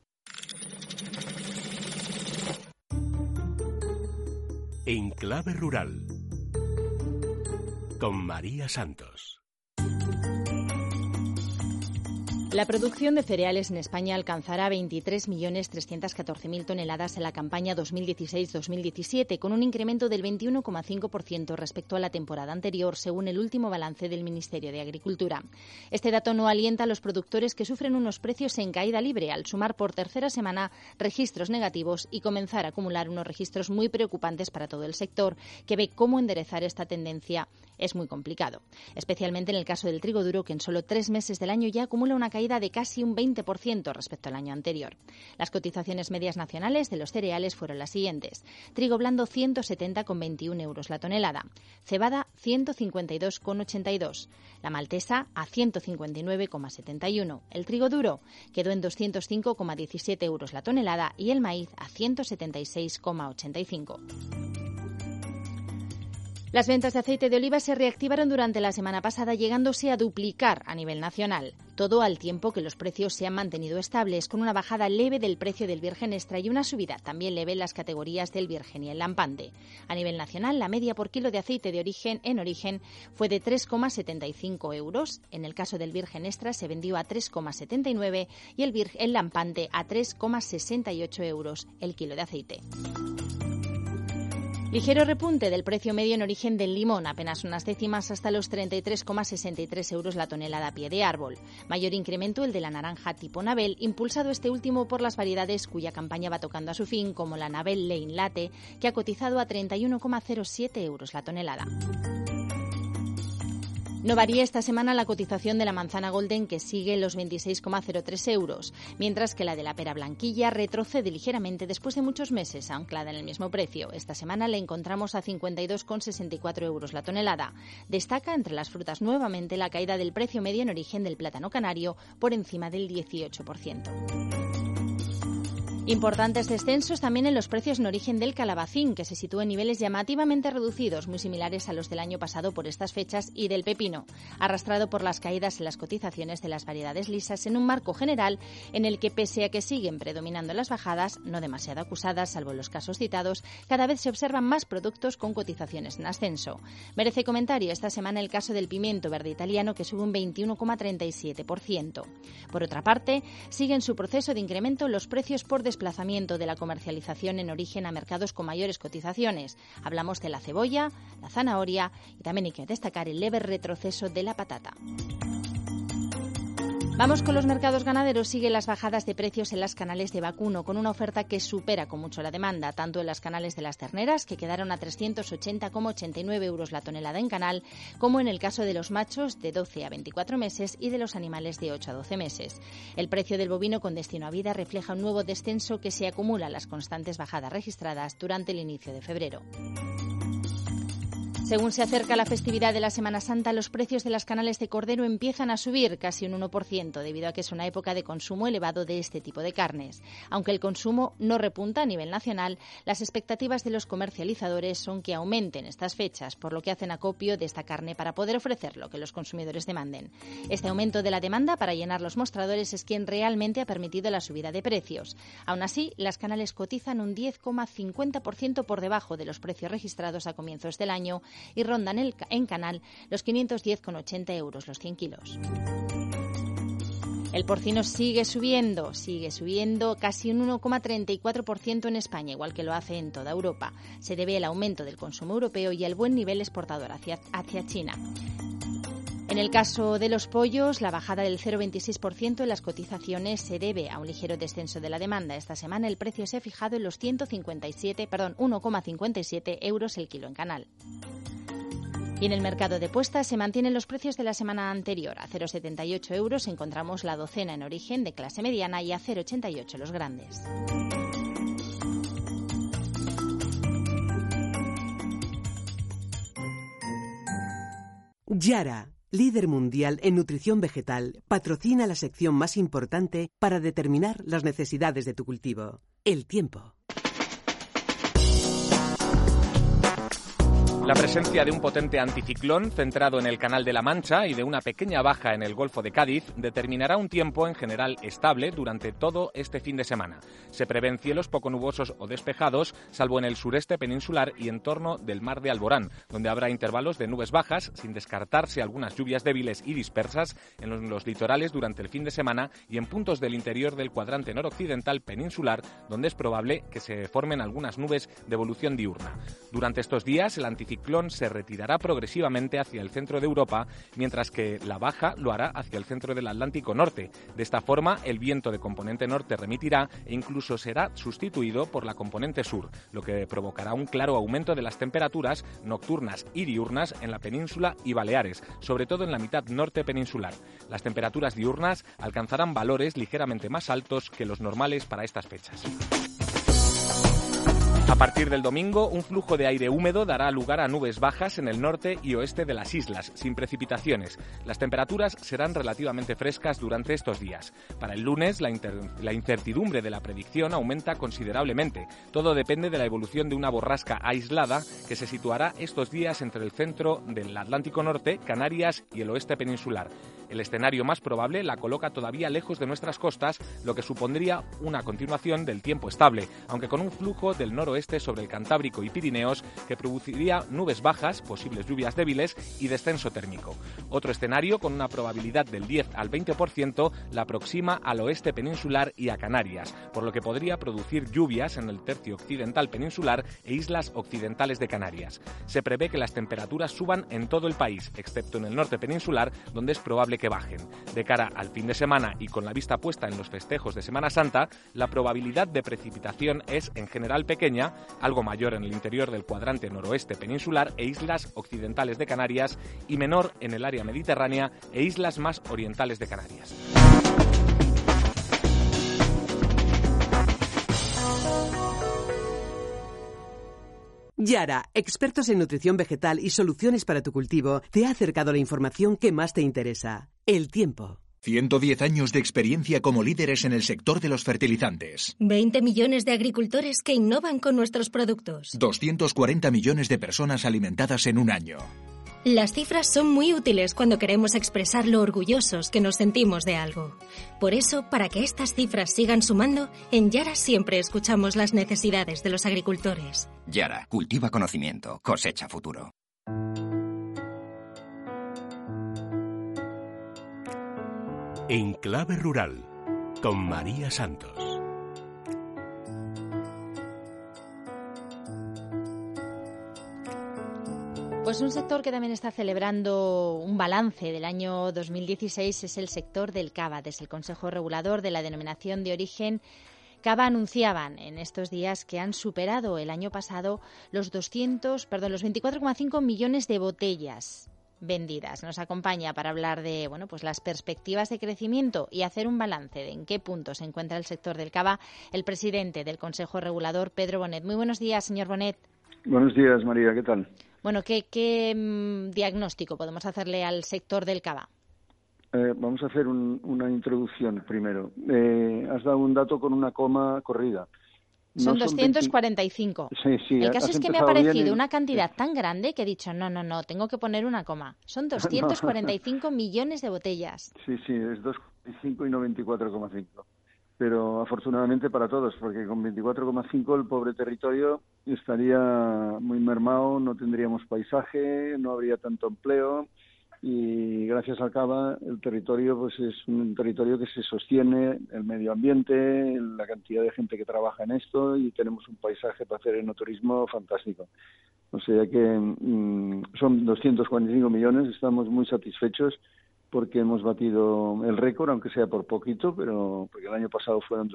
H: Enclave Rural con María Santos.
B: La producción de cereales en España alcanzará 23.314.000 toneladas en la campaña 2016-2017, con un incremento del 21,5% respecto a la temporada anterior, según el último balance del Ministerio de Agricultura. Este dato no alienta a los productores, que sufren unos precios en caída libre, al sumar por tercera semana registros negativos y comenzar a acumular unos registros muy preocupantes para todo el sector, que ve cómo enderezar esta tendencia es muy complicado, especialmente en el caso del trigo duro, que en solo 3 meses del año ya acumula una caída de casi un 20% respecto al año anterior. Las cotizaciones medias nacionales de los cereales fueron las siguientes: trigo blando 170,21 euros la tonelada, cebada 152,82, la maltesa a 159,71, el trigo duro quedó en 205,17 euros la tonelada y el maíz a 176,85. Las ventas de aceite de oliva se reactivaron durante la semana pasada, llegándose a duplicar a nivel nacional. Todo al tiempo que los precios se han mantenido estables, con una bajada leve del precio del virgen extra y una subida también leve en las categorías del virgen y el lampante. A nivel nacional, la media por kilo de aceite de origen fue de 3,75 euros. En el caso del virgen extra se vendió a 3,79 y el lampante a 3,68 euros el kilo de aceite. Ligero repunte del precio medio en origen del limón, apenas unas décimas, hasta los 33,63 euros la tonelada a pie de árbol. Mayor incremento el de la naranja tipo Nabel, impulsado este último por las variedades cuya campaña va tocando a su fin, como la Nabel Lane Latte, que ha cotizado a 31,07 euros la tonelada. No varía esta semana la cotización de la manzana golden, que sigue en los 26,03 euros, mientras que la de la pera blanquilla retrocede ligeramente después de muchos meses, anclada en el mismo precio. Esta semana la encontramos a 52,64 euros la tonelada. Destaca entre las frutas nuevamente la caída del precio medio en origen del plátano canario por encima del 18%. Importantes descensos también en los precios en origen del calabacín, que se sitúa en niveles llamativamente reducidos, muy similares a los del año pasado por estas fechas, y del pepino, arrastrado por las caídas en las cotizaciones de las variedades lisas en un marco general en el que, pese a que siguen predominando las bajadas, no demasiado acusadas, salvo en los casos citados, cada vez se observan más productos con cotizaciones en ascenso. Merece comentario esta semana el caso del pimiento verde italiano, que sube un 21,37%. Por otra parte, siguen su proceso de incremento los precios por desplazamiento de la comercialización en origen a mercados con mayores cotizaciones. Hablamos de la cebolla, la zanahoria y también hay que destacar el leve retroceso de la patata. Vamos con los mercados ganaderos. Siguen las bajadas de precios en las canales de vacuno, con una oferta que supera con mucho la demanda, tanto en las canales de las terneras, que quedaron a 380,89 euros la tonelada en canal, como en el caso de los machos de 12 a 24 meses y de los animales de 8 a 12 meses. El precio del bovino con destino a vida refleja un nuevo descenso que se acumula a las constantes bajadas registradas durante el inicio de febrero. Según se acerca la festividad de la Semana Santa, los precios de las canales de cordero empiezan a subir casi un 1%, debido a que es una época de consumo elevado de este tipo de carnes. Aunque el consumo no repunta a nivel nacional, las expectativas de los comercializadores son que aumenten estas fechas, por lo que hacen acopio de esta carne para poder ofrecer lo que los consumidores demanden. Este aumento de la demanda para llenar los mostradores es quien realmente ha permitido la subida de precios. Aún así, las canales cotizan un 10,50% por debajo de los precios registrados a comienzos del año y rondan en canal los 510,80 euros los 100 kilos. El porcino sigue subiendo casi un 1,34% en España, igual que lo hace en toda Europa. Se debe al aumento del consumo europeo y al buen nivel exportador hacia China. En el caso de los pollos, la bajada del 0,26% en las cotizaciones se debe a un ligero descenso de la demanda. Esta semana el precio se ha fijado en los 1,57 euros el kilo en canal. Y en el mercado de puestas se mantienen los precios de la semana anterior. A 0,78 euros encontramos la docena en origen de clase mediana y a 0,88 los grandes.
J: Yara, líder mundial en nutrición vegetal, patrocina la sección más importante para determinar las necesidades de tu cultivo: el tiempo.
F: La presencia de un potente anticiclón centrado en el Canal de la Mancha y de una pequeña baja en el Golfo de Cádiz determinará un tiempo en general estable durante todo este fin de semana. Se prevén cielos poco nubosos o despejados, salvo en el sureste peninsular y en torno del Mar de Alborán, donde habrá intervalos de nubes bajas, sin descartarse algunas lluvias débiles y dispersas en los litorales durante el fin de semana y en puntos del interior del cuadrante noroccidental peninsular, donde es probable que se formen algunas nubes de evolución diurna. Durante estos días, el anticiclón se retirará progresivamente hacia el centro de Europa, mientras que la baja lo hará hacia el centro del Atlántico Norte. De esta forma, el viento de componente norte remitirá e incluso será sustituido por la componente sur, lo que provocará un claro aumento de las temperaturas nocturnas y diurnas en la península y Baleares, sobre todo en la mitad norte peninsular. Las temperaturas diurnas alcanzarán valores ligeramente más altos que los normales para estas fechas. A partir del domingo, un flujo de aire húmedo dará lugar a nubes bajas en el norte y oeste de las islas, sin precipitaciones. Las temperaturas serán relativamente frescas durante estos días. Para el lunes, la incertidumbre de la predicción aumenta considerablemente. Todo depende de la evolución de una borrasca aislada que se situará estos días entre el centro del Atlántico Norte, Canarias y el oeste peninsular. El escenario más probable la coloca todavía lejos de nuestras costas, lo que supondría una continuación del tiempo estable, aunque con un flujo del noroeste sobre el Cantábrico y Pirineos que produciría nubes bajas, posibles lluvias débiles y descenso térmico. Otro escenario, con una probabilidad del 10 al 20%, la aproxima al oeste peninsular y a Canarias, por lo que podría producir lluvias en el tercio occidental peninsular e islas occidentales de Canarias. Se prevé que las temperaturas suban en todo el país, excepto en el norte peninsular, donde es probable probable que bajen. De cara al fin de semana y con la vista puesta en los festejos de Semana Santa, la probabilidad de precipitación es en general pequeña, algo mayor en el interior del cuadrante noroeste peninsular e islas occidentales de Canarias y menor en el área mediterránea e islas más orientales de Canarias.
J: Yara, expertos en nutrición vegetal y soluciones para tu cultivo, te ha acercado la información que más te interesa. El tiempo.
K: 110 años de experiencia como líderes en el sector de los fertilizantes.
L: 20 millones de agricultores que innovan con nuestros productos.
K: 240 millones de personas alimentadas en un año.
L: Las cifras son muy útiles cuando queremos expresar lo orgullosos que nos sentimos de algo. Por eso, para que estas cifras sigan sumando, en Yara siempre escuchamos las necesidades de los agricultores.
M: Yara, cultiva conocimiento, cosecha futuro.
H: En Clave Rural, con María Santos.
B: Pues un sector que también está celebrando un balance del año 2016 es el sector del cava. Desde el Consejo Regulador de la Denominación de Origen Cava anunciaban en estos días que han superado el año pasado los 24,5 millones de botellas vendidas. Nos acompaña para hablar de pues las perspectivas de crecimiento y hacer un balance de en qué punto se encuentra el sector del cava el presidente del Consejo Regulador, Pedro Bonet. Muy buenos días, señor Bonet.
N: Buenos días, María, ¿qué tal?
B: Bueno, ¿qué diagnóstico podemos hacerle al sector del cava?
N: Vamos a hacer una introducción primero. Has dado un dato con una coma corrida.
B: Son 245.
N: Sí,
B: el caso es que me ha parecido una cantidad tan grande que he dicho, no, tengo que poner una coma. Son 245 millones de botellas.
N: Sí, es 2,5 y no 24,5. Pero afortunadamente para todos, porque con 24,5 el pobre territorio estaría muy mermado, no tendríamos paisaje, no habría tanto empleo y gracias al cava el territorio pues es un territorio que se sostiene, el medio ambiente, la cantidad de gente que trabaja en esto y tenemos un paisaje para hacer enoturismo fantástico. O sea que son 245 millones, estamos muy satisfechos porque hemos batido el récord, aunque sea por poquito, pero porque el año pasado fueron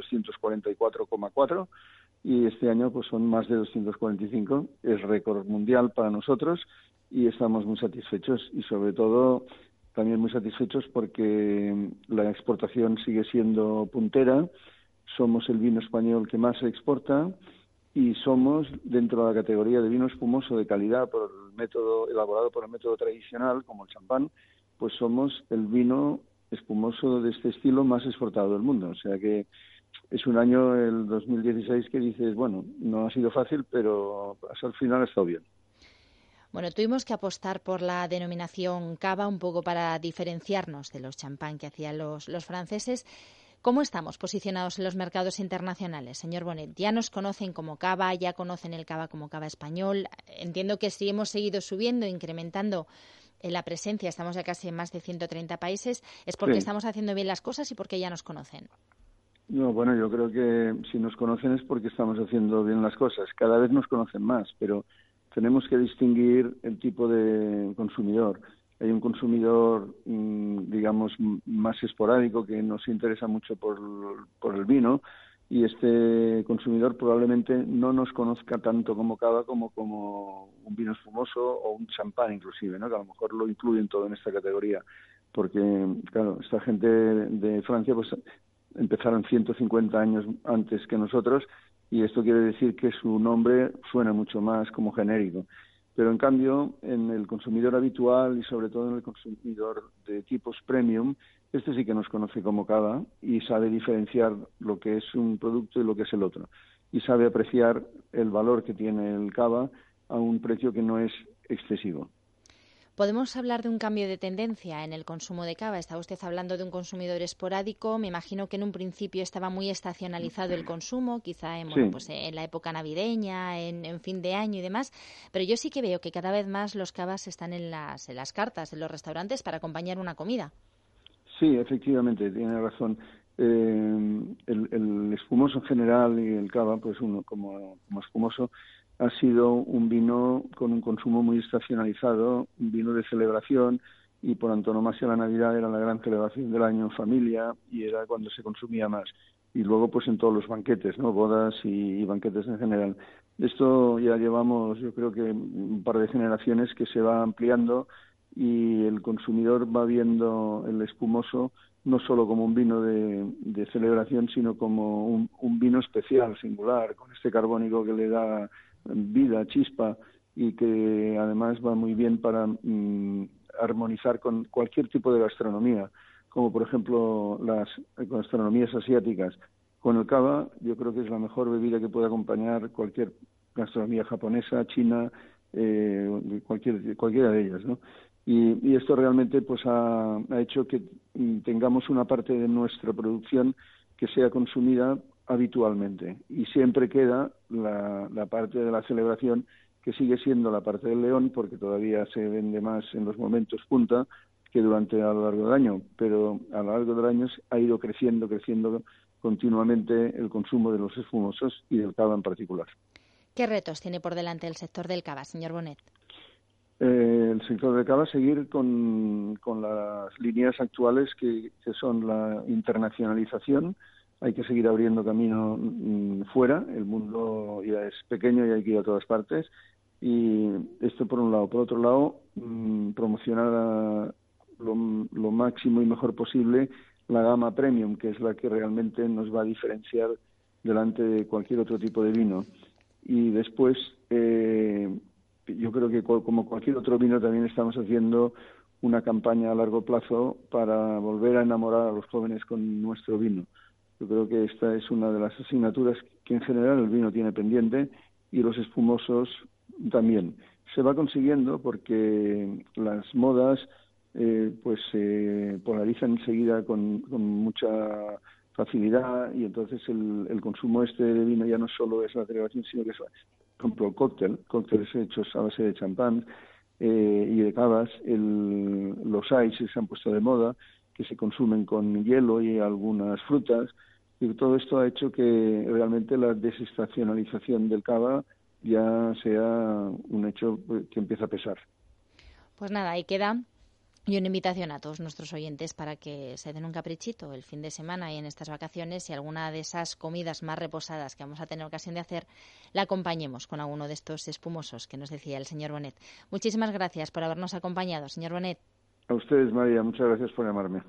N: 244,4 y este año pues son más de 245, es récord mundial para nosotros y estamos muy satisfechos y sobre todo también muy satisfechos porque la exportación sigue siendo puntera, somos el vino español que más se exporta y somos dentro de la categoría de vino espumoso de calidad por el método elaborado por el método tradicional como el champán, pues somos el vino espumoso de este estilo más exportado del mundo. O sea que es un año, el 2016, que dices, bueno, no ha sido fácil, pero hasta el final ha estado bien.
B: Bueno, tuvimos que apostar por la denominación cava un poco para diferenciarnos de los champán que hacían los franceses. ¿Cómo estamos posicionados en los mercados internacionales, señor Bonet? ¿Ya nos conocen como cava? ¿Ya conocen el cava como cava español? Entiendo que si hemos seguido subiendo, incrementando en la presencia, estamos ya casi en más de 130 países, es porque estamos haciendo bien las cosas y porque ya nos conocen.
N: No, bueno, yo creo que si nos conocen es porque estamos haciendo bien las cosas. Cada vez nos conocen más, pero tenemos que distinguir el tipo de consumidor. Hay un consumidor, digamos, más esporádico que nos interesa mucho por el vino y este consumidor probablemente no nos conozca tanto como cava como un vino espumoso o un champán inclusive, ¿no? Que a lo mejor lo incluyen todo en esta categoría, porque claro, esta gente de Francia pues empezaron 150 años antes que nosotros y esto quiere decir que su nombre suena mucho más como genérico. Pero en cambio, en el consumidor habitual y sobre todo en el consumidor de tipos premium, este sí que nos conoce como cava y sabe diferenciar lo que es un producto y lo que es el otro. Y sabe apreciar el valor que tiene el cava a un precio que no es excesivo.
B: ¿Podemos hablar de un cambio de tendencia en el consumo de cava? Está usted hablando de un consumidor esporádico. Me imagino que en un principio estaba muy estacionalizado el consumo, quizá en la época navideña, en fin de año y demás. Pero yo sí que veo que cada vez más los cavas están en las cartas, en los restaurantes para acompañar una comida.
N: Sí, efectivamente, tiene razón. El espumoso en general y el cava, pues uno como espumoso, ha sido un vino con un consumo muy estacionalizado, un vino de celebración y por antonomasia la Navidad era la gran celebración del año en familia y era cuando se consumía más. Y luego pues en todos los banquetes, ¿no? Bodas y banquetes en general. Esto ya llevamos, yo creo que un par de generaciones que se va ampliando y el consumidor va viendo el espumoso no solo como un vino de celebración, sino como un vino especial, singular, con este carbónico que le da vida, chispa, y que además va muy bien para armonizar con cualquier tipo de gastronomía, como por ejemplo las gastronomías asiáticas. Con el cava yo creo que es la mejor bebida que puede acompañar cualquier gastronomía japonesa, china, cualquiera de ellas, ¿no? Y esto realmente pues ha hecho que tengamos una parte de nuestra producción que sea consumida habitualmente, y siempre queda la parte de la celebración, que sigue siendo la parte del león, porque todavía se vende más en los momentos punta que durante a lo largo del año, pero a lo largo del año ha ido creciendo continuamente el consumo de los espumosos y del cava en particular.
B: ¿Qué retos tiene por delante el sector del cava, señor Bonet?
N: El sector del cava seguir con las líneas actuales que son la internacionalización. Hay que seguir abriendo camino fuera. El mundo ya es pequeño y hay que ir a todas partes. Y esto por un lado. Por otro lado, promocionar lo máximo y mejor posible la gama premium, que es la que realmente nos va a diferenciar delante de cualquier otro tipo de vino. Y después, yo creo que como cualquier otro vino también estamos haciendo una campaña a largo plazo para volver a enamorar a los jóvenes con nuestro vino. Yo creo que esta es una de las asignaturas que en general el vino tiene pendiente, y los espumosos también. Se va consiguiendo porque las modas pues se polarizan enseguida con mucha facilidad, y entonces el consumo de vino ya no solo es la celebración, sino que es, por ejemplo, cócteles hechos a base de champán y de cavas, los ices se han puesto de moda, que se consumen con hielo y algunas frutas, y todo esto ha hecho que realmente la desestacionalización del cava ya sea un hecho que empieza a pesar.
B: Pues nada, ahí queda. Y una invitación a todos nuestros oyentes para que se den un caprichito el fin de semana y en estas vacaciones, y alguna de esas comidas más reposadas que vamos a tener ocasión de hacer, la acompañemos con alguno de estos espumosos que nos decía el señor Bonet. Muchísimas gracias por habernos acompañado, señor Bonet.
N: A ustedes, María, muchas gracias por llamarme.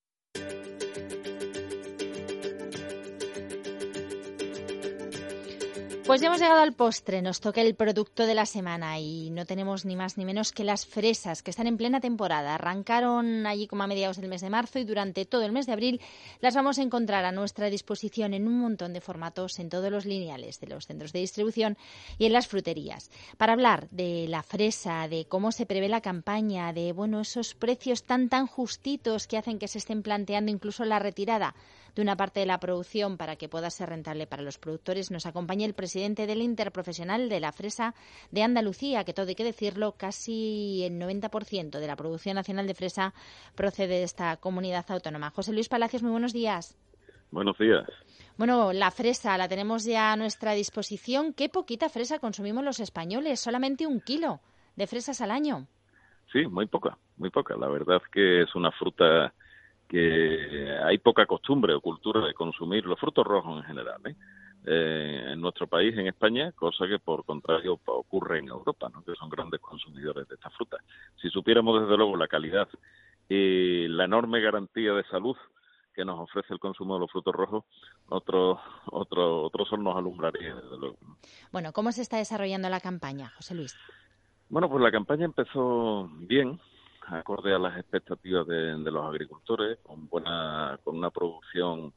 B: Pues ya hemos llegado al postre, nos toca el producto de la semana y no tenemos ni más ni menos que las fresas, que están en plena temporada. Arrancaron allí como a mediados del mes de marzo y durante todo el mes de abril las vamos a encontrar a nuestra disposición en un montón de formatos en todos los lineales de los centros de distribución y en las fruterías. Para hablar de la fresa, de cómo se prevé la campaña, de esos precios tan justitos que hacen que se estén planteando incluso la retirada de una parte de la producción para que pueda ser rentable para los productores, nos acompaña el presidente del Interprofesional de la Fresa de Andalucía, que todo hay que decirlo, casi el 90% de la producción nacional de fresa procede de esta comunidad autónoma. José Luis Palacios, muy buenos días.
O: Buenos días.
B: Bueno, la fresa la tenemos ya a nuestra disposición. Qué poquita fresa consumimos los españoles, solamente 1 kilo de fresas al año.
O: Sí, muy poca. La verdad es que es una fruta que hay poca costumbre o cultura de consumir, los frutos rojos en general, en nuestro país, en España, cosa que por contrario ocurre en Europa, ¿no? Que son grandes consumidores de esta fruta. Si supiéramos desde luego la calidad y la enorme garantía de salud que nos ofrece el consumo de los frutos rojos, otro sol nos alumbraría, desde luego.
B: Bueno, ¿cómo se está desarrollando la campaña, José Luis?
O: Bueno, pues la campaña empezó bien, acorde a las expectativas de los agricultores, con una producción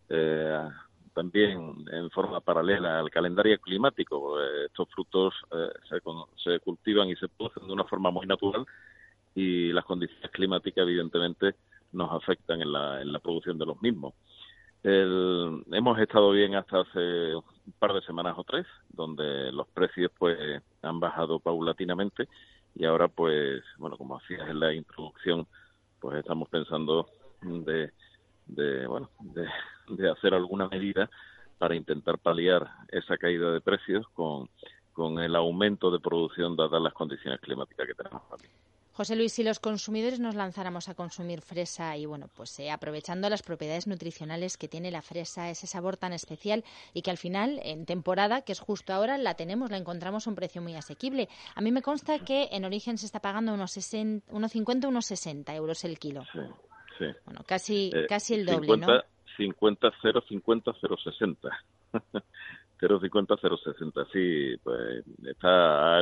O: también en forma paralela al calendario climático. Estos frutos se cultivan y se producen de una forma muy natural, y las condiciones climáticas evidentemente nos afectan en la producción de los mismos. Hemos estado bien hasta hace un par de semanas o 3, donde los precios pues han bajado paulatinamente. Y ahora, pues, bueno, como hacías en la introducción, pues estamos pensando de hacer alguna medida para intentar paliar esa caída de precios con el aumento de producción dadas las condiciones climáticas que tenemos aquí.
B: José Luis, si los consumidores nos lanzáramos a consumir fresa y, bueno, pues aprovechando las propiedades nutricionales que tiene la fresa, ese sabor tan especial y que al final, en temporada, que es justo ahora, la encontramos a un precio muy asequible. A mí me consta que en origen se está pagando unos 50, unos 60 euros el kilo.
O: Sí.
B: Bueno, casi el
O: 50,
B: doble, ¿no?
O: 0,60. 0,50, 0,60, sí, pues está a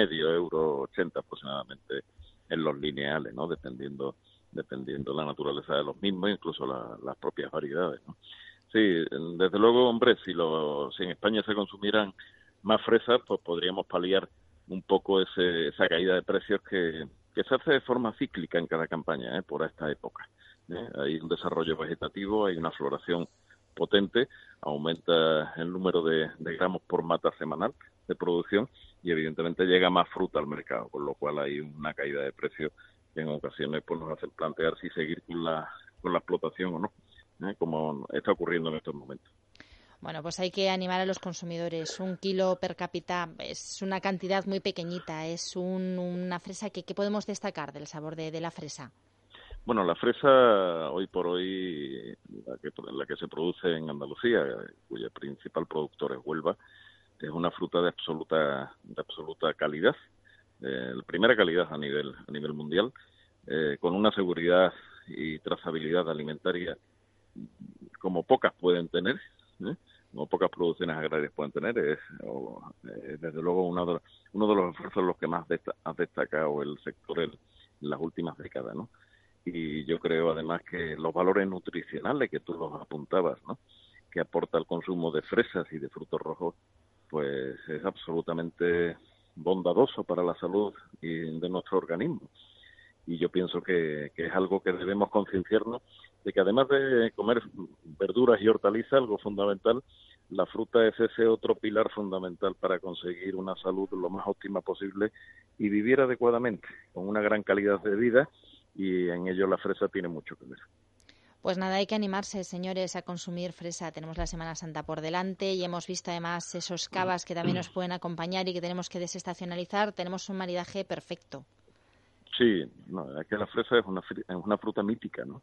O: €1,50, €1,80 aproximadamente en los lineales, ¿no? Dependiendo la naturaleza de los mismos, incluso las propias variedades, ¿no? Sí, desde luego, hombre, si en España se consumieran más fresas, pues podríamos paliar un poco esa caída de precios que se hace de forma cíclica en cada campaña, por esta época. Hay un desarrollo vegetativo, hay una floración potente, aumenta el número de gramos por mata semanal de producción y evidentemente llega más fruta al mercado, con lo cual hay una caída de precios que en ocasiones pues nos hacen plantear si seguir con la explotación o no, como está ocurriendo en estos momentos.
B: Bueno, pues hay que animar a los consumidores. 1 kilo per cápita es una cantidad muy pequeñita, es una fresa que podemos destacar del sabor de la fresa.
O: Bueno, la fresa hoy por hoy, la que se produce en Andalucía, cuyo principal productor es Huelva, es una fruta de absoluta calidad, la primera calidad a nivel mundial, con una seguridad y trazabilidad alimentaria como pocas pueden tener, como pocas producciones agrarias pueden tener. Es desde luego uno de los esfuerzos los que más ha destacado el sector en las últimas décadas, ¿no? Y yo creo además que los valores nutricionales que tú los apuntabas, ¿no?, que aporta el consumo de fresas y de frutos rojos, pues es absolutamente bondadoso para la salud de nuestro organismo. Y yo pienso que es algo que debemos concienciarnos de que además de comer verduras y hortalizas, algo fundamental, la fruta es ese otro pilar fundamental para conseguir una salud lo más óptima posible y vivir adecuadamente, con una gran calidad de vida, y en ello la fresa tiene mucho que ver.
B: Pues nada, hay que animarse, señores, a consumir fresa. Tenemos la Semana Santa por delante y hemos visto además esos cavas que también nos pueden acompañar y que tenemos que desestacionalizar. Tenemos un maridaje perfecto.
O: Sí, es que la fresa es una fruta mítica, ¿no?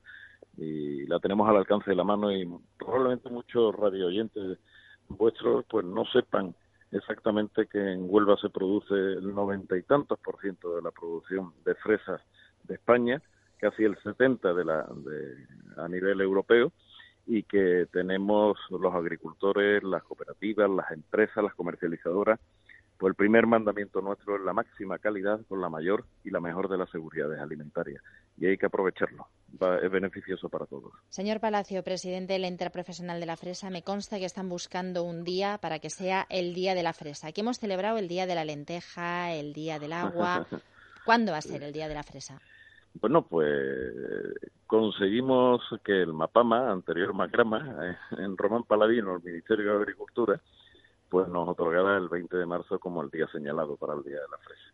O: Y la tenemos al alcance de la mano, y probablemente muchos radioyentes vuestros pues no sepan exactamente que en Huelva se produce el 90 y tantos % de la producción de fresas de España, casi el 70% a nivel europeo, y que tenemos los agricultores, las cooperativas, las empresas, las comercializadoras, pues el primer mandamiento nuestro es la máxima calidad con la mayor y la mejor de las seguridades alimentarias, y hay que aprovecharlo, es beneficioso para todos.
B: Señor Palacio, presidente de la Interprofesional de la Fresa, me consta que están buscando un día para que sea el Día de la Fresa. Aquí hemos celebrado el Día de la Lenteja, el Día del Agua. ¿Cuándo va a ser el Día de la Fresa?
O: Bueno, pues conseguimos que el MAPAMA, anterior MACRAMA, en Román Paladino, el Ministerio de Agricultura, pues nos otorgara el 20 de marzo como el día señalado para el Día de la Fresa.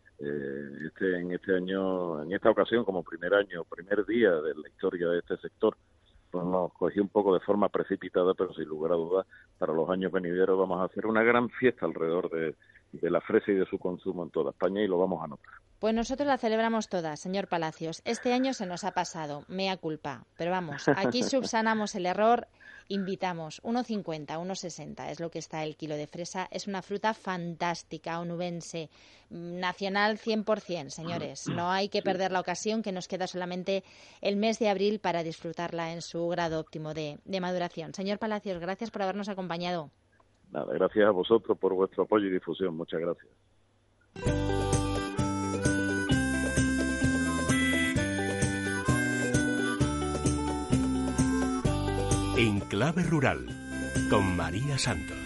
O: En esta ocasión, como primer día de la historia de este sector, pues nos cogió un poco de forma precipitada, pero sin lugar a dudas, para los años venideros vamos a hacer una gran fiesta alrededor de la fresa y de su consumo en toda España, y lo vamos a notar.
B: Pues nosotros la celebramos todas, señor Palacios. Este año se nos ha pasado, mea culpa. Pero vamos, aquí subsanamos el error, invitamos 1,50, 1,60 es lo que está el kilo de fresa. Es una fruta fantástica, onubense, nacional 100%, señores. No hay que perder la ocasión, que nos queda solamente el mes de abril para disfrutarla en su grado óptimo de maduración. Señor Palacios, gracias por habernos acompañado.
O: Nada, gracias a vosotros por vuestro apoyo y difusión. Muchas gracias.
H: En Clave Rural, con María Santos.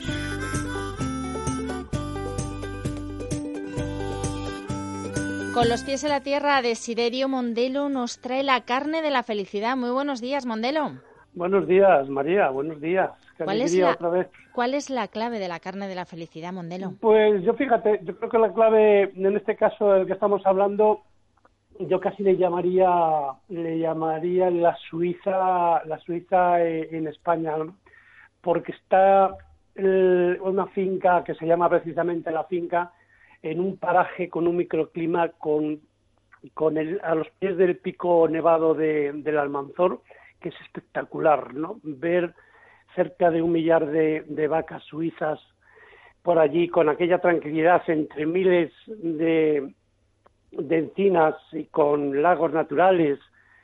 B: Con los pies en la tierra, Desiderio Mondelo nos trae la carne de la felicidad. Muy buenos días, Mondelo.
P: Buenos días, María, buenos días.
B: ¿Cuál es la clave de la carne de la felicidad, Mondelo?
P: Pues yo creo que la clave, en este caso del que estamos hablando, yo casi le llamaría la Suiza en España, ¿no? Porque está una finca que se llama precisamente La Finca, en un paraje con un microclima con a los pies del pico nevado del Almanzor, que es espectacular, ¿no? Ver cerca de 1 millar de vacas suizas por allí con aquella tranquilidad entre miles de encinas y con lagos naturales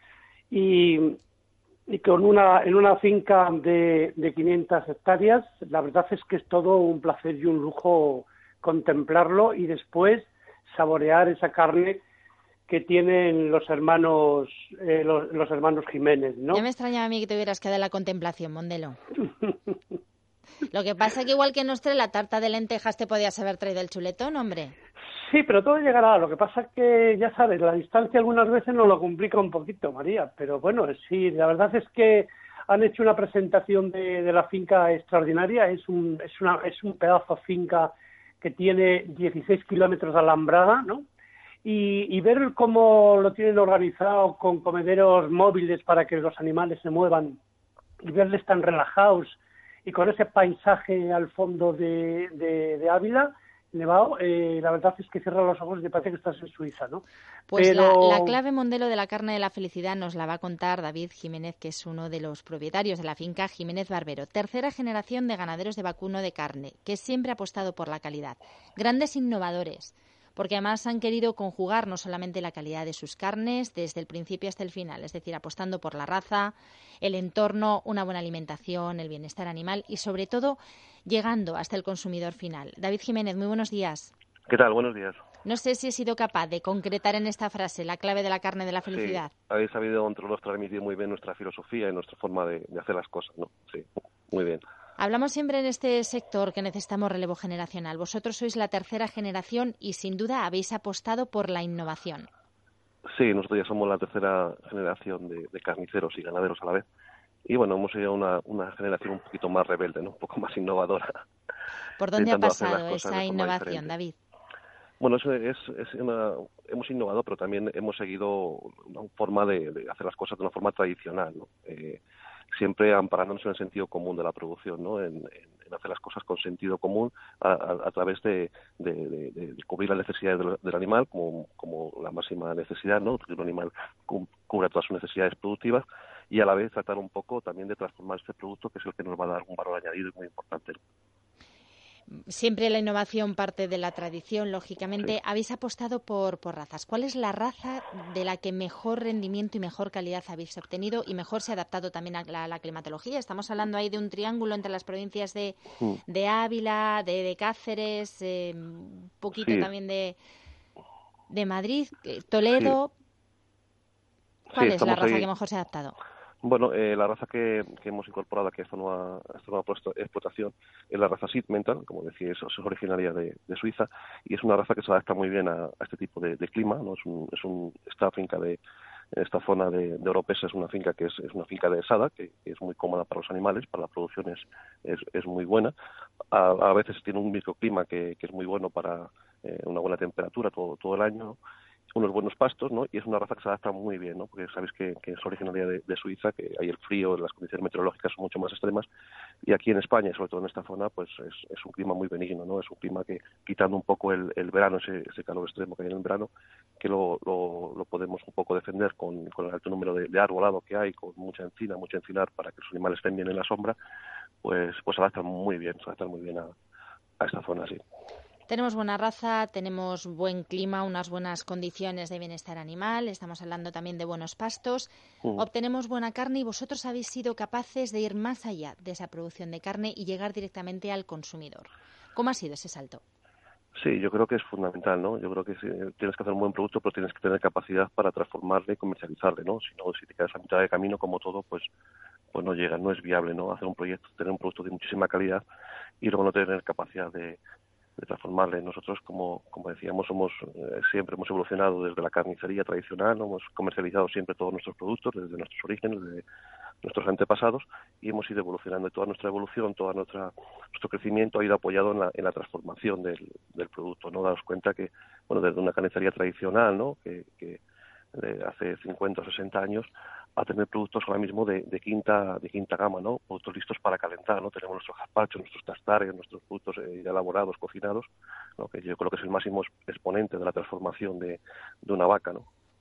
P: y en una finca de 500 hectáreas, la verdad es que es todo un placer y un lujo contemplarlo y después saborear esa carne que tienen los hermanos Jiménez, ¿no?
B: Ya me extrañaba a mí que te hubieras quedado en la contemplación, Mondelo. Lo que pasa es que igual que nos trae la tarta de lentejas, te podías haber traído el chuletón, hombre.
P: Sí, pero todo llegará. Lo que pasa es que, ya sabes, la distancia algunas veces nos lo complica un poquito, María. Pero bueno, sí, la verdad es que han hecho una presentación de la finca extraordinaria. Es un pedazo de finca que tiene 16 kilómetros de alambrada, ¿no? Y ver cómo lo tienen organizado con comederos móviles para que los animales se muevan y verles tan relajados y con ese paisaje al fondo de Ávila, nevado, la verdad es que cierras los ojos y te parece que estás en Suiza, ¿no?
B: Pues la clave, Mondelo, de la carne de la felicidad nos la va a contar David Jiménez, que es uno de los propietarios de la finca Jiménez Barbero. Tercera generación de ganaderos de vacuno de carne, que siempre ha apostado por la calidad. Grandes innovadores, porque además han querido conjugar no solamente la calidad de sus carnes desde el principio hasta el final, es decir, apostando por la raza, el entorno, una buena alimentación, el bienestar animal y, sobre todo, llegando hasta el consumidor final. David Jiménez, muy buenos días.
Q: ¿Qué tal? Buenos días.
B: No sé si he sido capaz de concretar en esta frase la clave de la carne de la felicidad.
Q: Sí, habéis sabido entre los transmitir muy bien nuestra filosofía y nuestra forma de hacer las cosas, ¿no? Sí, muy bien.
B: Hablamos siempre en este sector que necesitamos relevo generacional. Vosotros sois la tercera generación y, sin duda, habéis apostado por la innovación.
Q: Sí, nosotros ya somos la tercera generación de carniceros y ganaderos a la vez. Y, bueno, hemos sido una generación un poquito más rebelde, ¿no? Un poco más innovadora.
B: ¿Por dónde ha pasado esa innovación, David?
Q: Bueno, hemos innovado, pero también hemos seguido una forma de hacer las cosas de una forma tradicional, ¿no? Siempre amparándonos en el sentido común de la producción, ¿no? En hacer las cosas con sentido común a través de cubrir las necesidades del animal como la máxima necesidad, ¿no? Que un animal cubra todas sus necesidades productivas y a la vez tratar un poco también de transformar este producto, que es el que nos va a dar un valor añadido muy importante.
B: Siempre la innovación parte de la tradición, lógicamente. Sí. Habéis apostado por razas. ¿Cuál es la raza de la que mejor rendimiento y mejor calidad habéis obtenido y mejor se ha adaptado también a la climatología? Estamos hablando ahí de un triángulo entre las provincias de Ávila, de Cáceres, un poquito también de Madrid, Toledo. ¿Cuál es la raza que mejor se ha adaptado?
Q: Bueno, la raza que hemos incorporado aquí a esta nueva explotación es la raza Siegmental, como decía, es originaria de Suiza y es una raza que se adapta muy bien a este tipo de clima, ¿no? Esta finca en esta zona de Oropesa es una finca que es una finca dehesada, que es muy cómoda para los animales, para la producción es muy buena. A veces tiene un microclima que es muy bueno para una buena temperatura todo el año, ¿no? Unos buenos pastos, ¿no? Y es una raza que se adapta muy bien, ¿no? Porque sabéis que es originaria de Suiza, que ahí el frío, las condiciones meteorológicas son mucho más extremas, y aquí en España, sobre todo en esta zona, pues es un clima muy benigno, ¿no? Es un clima que, quitando un poco el verano, ese calor extremo que hay en el verano, que lo podemos un poco defender con el alto número de arbolado que hay, con mucho encinar para que los animales estén bien en la sombra, pues se adaptan muy bien a esta zona, sí.
B: Tenemos buena raza, tenemos buen clima, unas buenas condiciones de bienestar animal, estamos hablando también de buenos pastos, obtenemos buena carne y vosotros habéis sido capaces de ir más allá de esa producción de carne y llegar directamente al consumidor. ¿Cómo ha sido ese salto?
Q: Sí, yo creo que es fundamental, ¿no? Yo creo que tienes que hacer un buen producto, pero tienes que tener capacidad para transformarle y comercializarle, ¿no? Si te quedas a mitad de camino, como todo, pues no llega, no es viable, ¿no? Hacer un proyecto, tener un producto de muchísima calidad y luego no tener capacidad de transformarle. Nosotros, como decíamos, siempre hemos evolucionado desde la carnicería tradicional, ¿no? Hemos comercializado siempre todos nuestros productos desde nuestros orígenes, desde nuestros antepasados, y hemos ido evolucionando. Toda nuestra evolución, nuestro crecimiento ha ido apoyado en la transformación del producto, ¿no? Daros cuenta que, desde una carnicería tradicional, ¿no? que de hace 50 o 60 años, a tener productos ahora mismo de quinta gama, ¿no? Productos listos para calentar, ¿no? Tenemos nuestros gazpachos, nuestros tastares, nuestros productos ya elaborados, cocinados, ¿no? Que yo creo que es el máximo exponente de la transformación de una vaca, ¿no?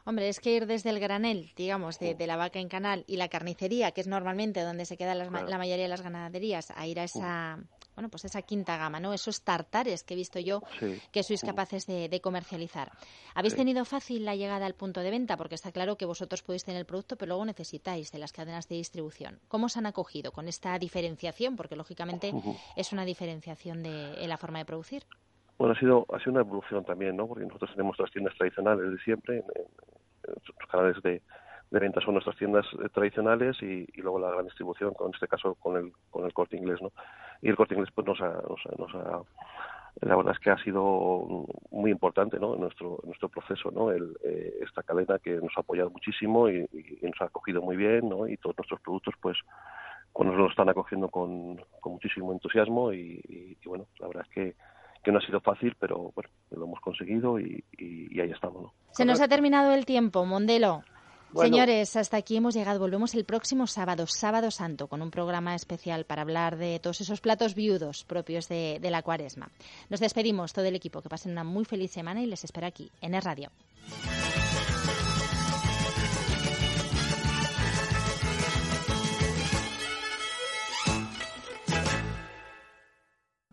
B: Hombre, es que ir desde el granel, digamos, de la vaca en canal y la carnicería, que es normalmente donde se queda la mayoría de las ganaderías, a ir a esa, bueno, pues esa quinta gama, ¿no? Esos tartares que he visto yo que sois capaces de comercializar. ¿Habéis tenido fácil la llegada al punto de venta? Porque está claro que vosotros podéis tener el producto, pero luego necesitáis de las cadenas de distribución. ¿Cómo os han acogido con esta diferenciación? Porque, lógicamente, es una diferenciación en la forma de producir.
Q: Bueno, ha sido una evolución también, ¿no? Porque nosotros tenemos las tiendas tradicionales de siempre, nuestros canales de venta son nuestras tiendas tradicionales y luego la gran distribución, en este caso con el Corte Inglés, ¿no? Y el Corte Inglés pues nos ha la verdad es que ha sido muy importante, ¿no? en nuestro proceso, ¿no? Esta cadena que nos ha apoyado muchísimo y nos ha acogido muy bien, ¿no? Y todos nuestros productos pues nos lo están acogiendo con muchísimo entusiasmo y bueno, la verdad es que no ha sido fácil, pero bueno, lo hemos conseguido y ahí estamos, ¿no?
B: Se nos ha terminado el tiempo, Mondelo.
P: Bueno.
B: Señores, hasta aquí hemos llegado. Volvemos el próximo sábado, Sábado Santo, con un programa especial para hablar de todos esos platos viudos propios de la Cuaresma. Nos despedimos todo el equipo. Que pasen una muy feliz semana y les espero aquí, en Es Radio.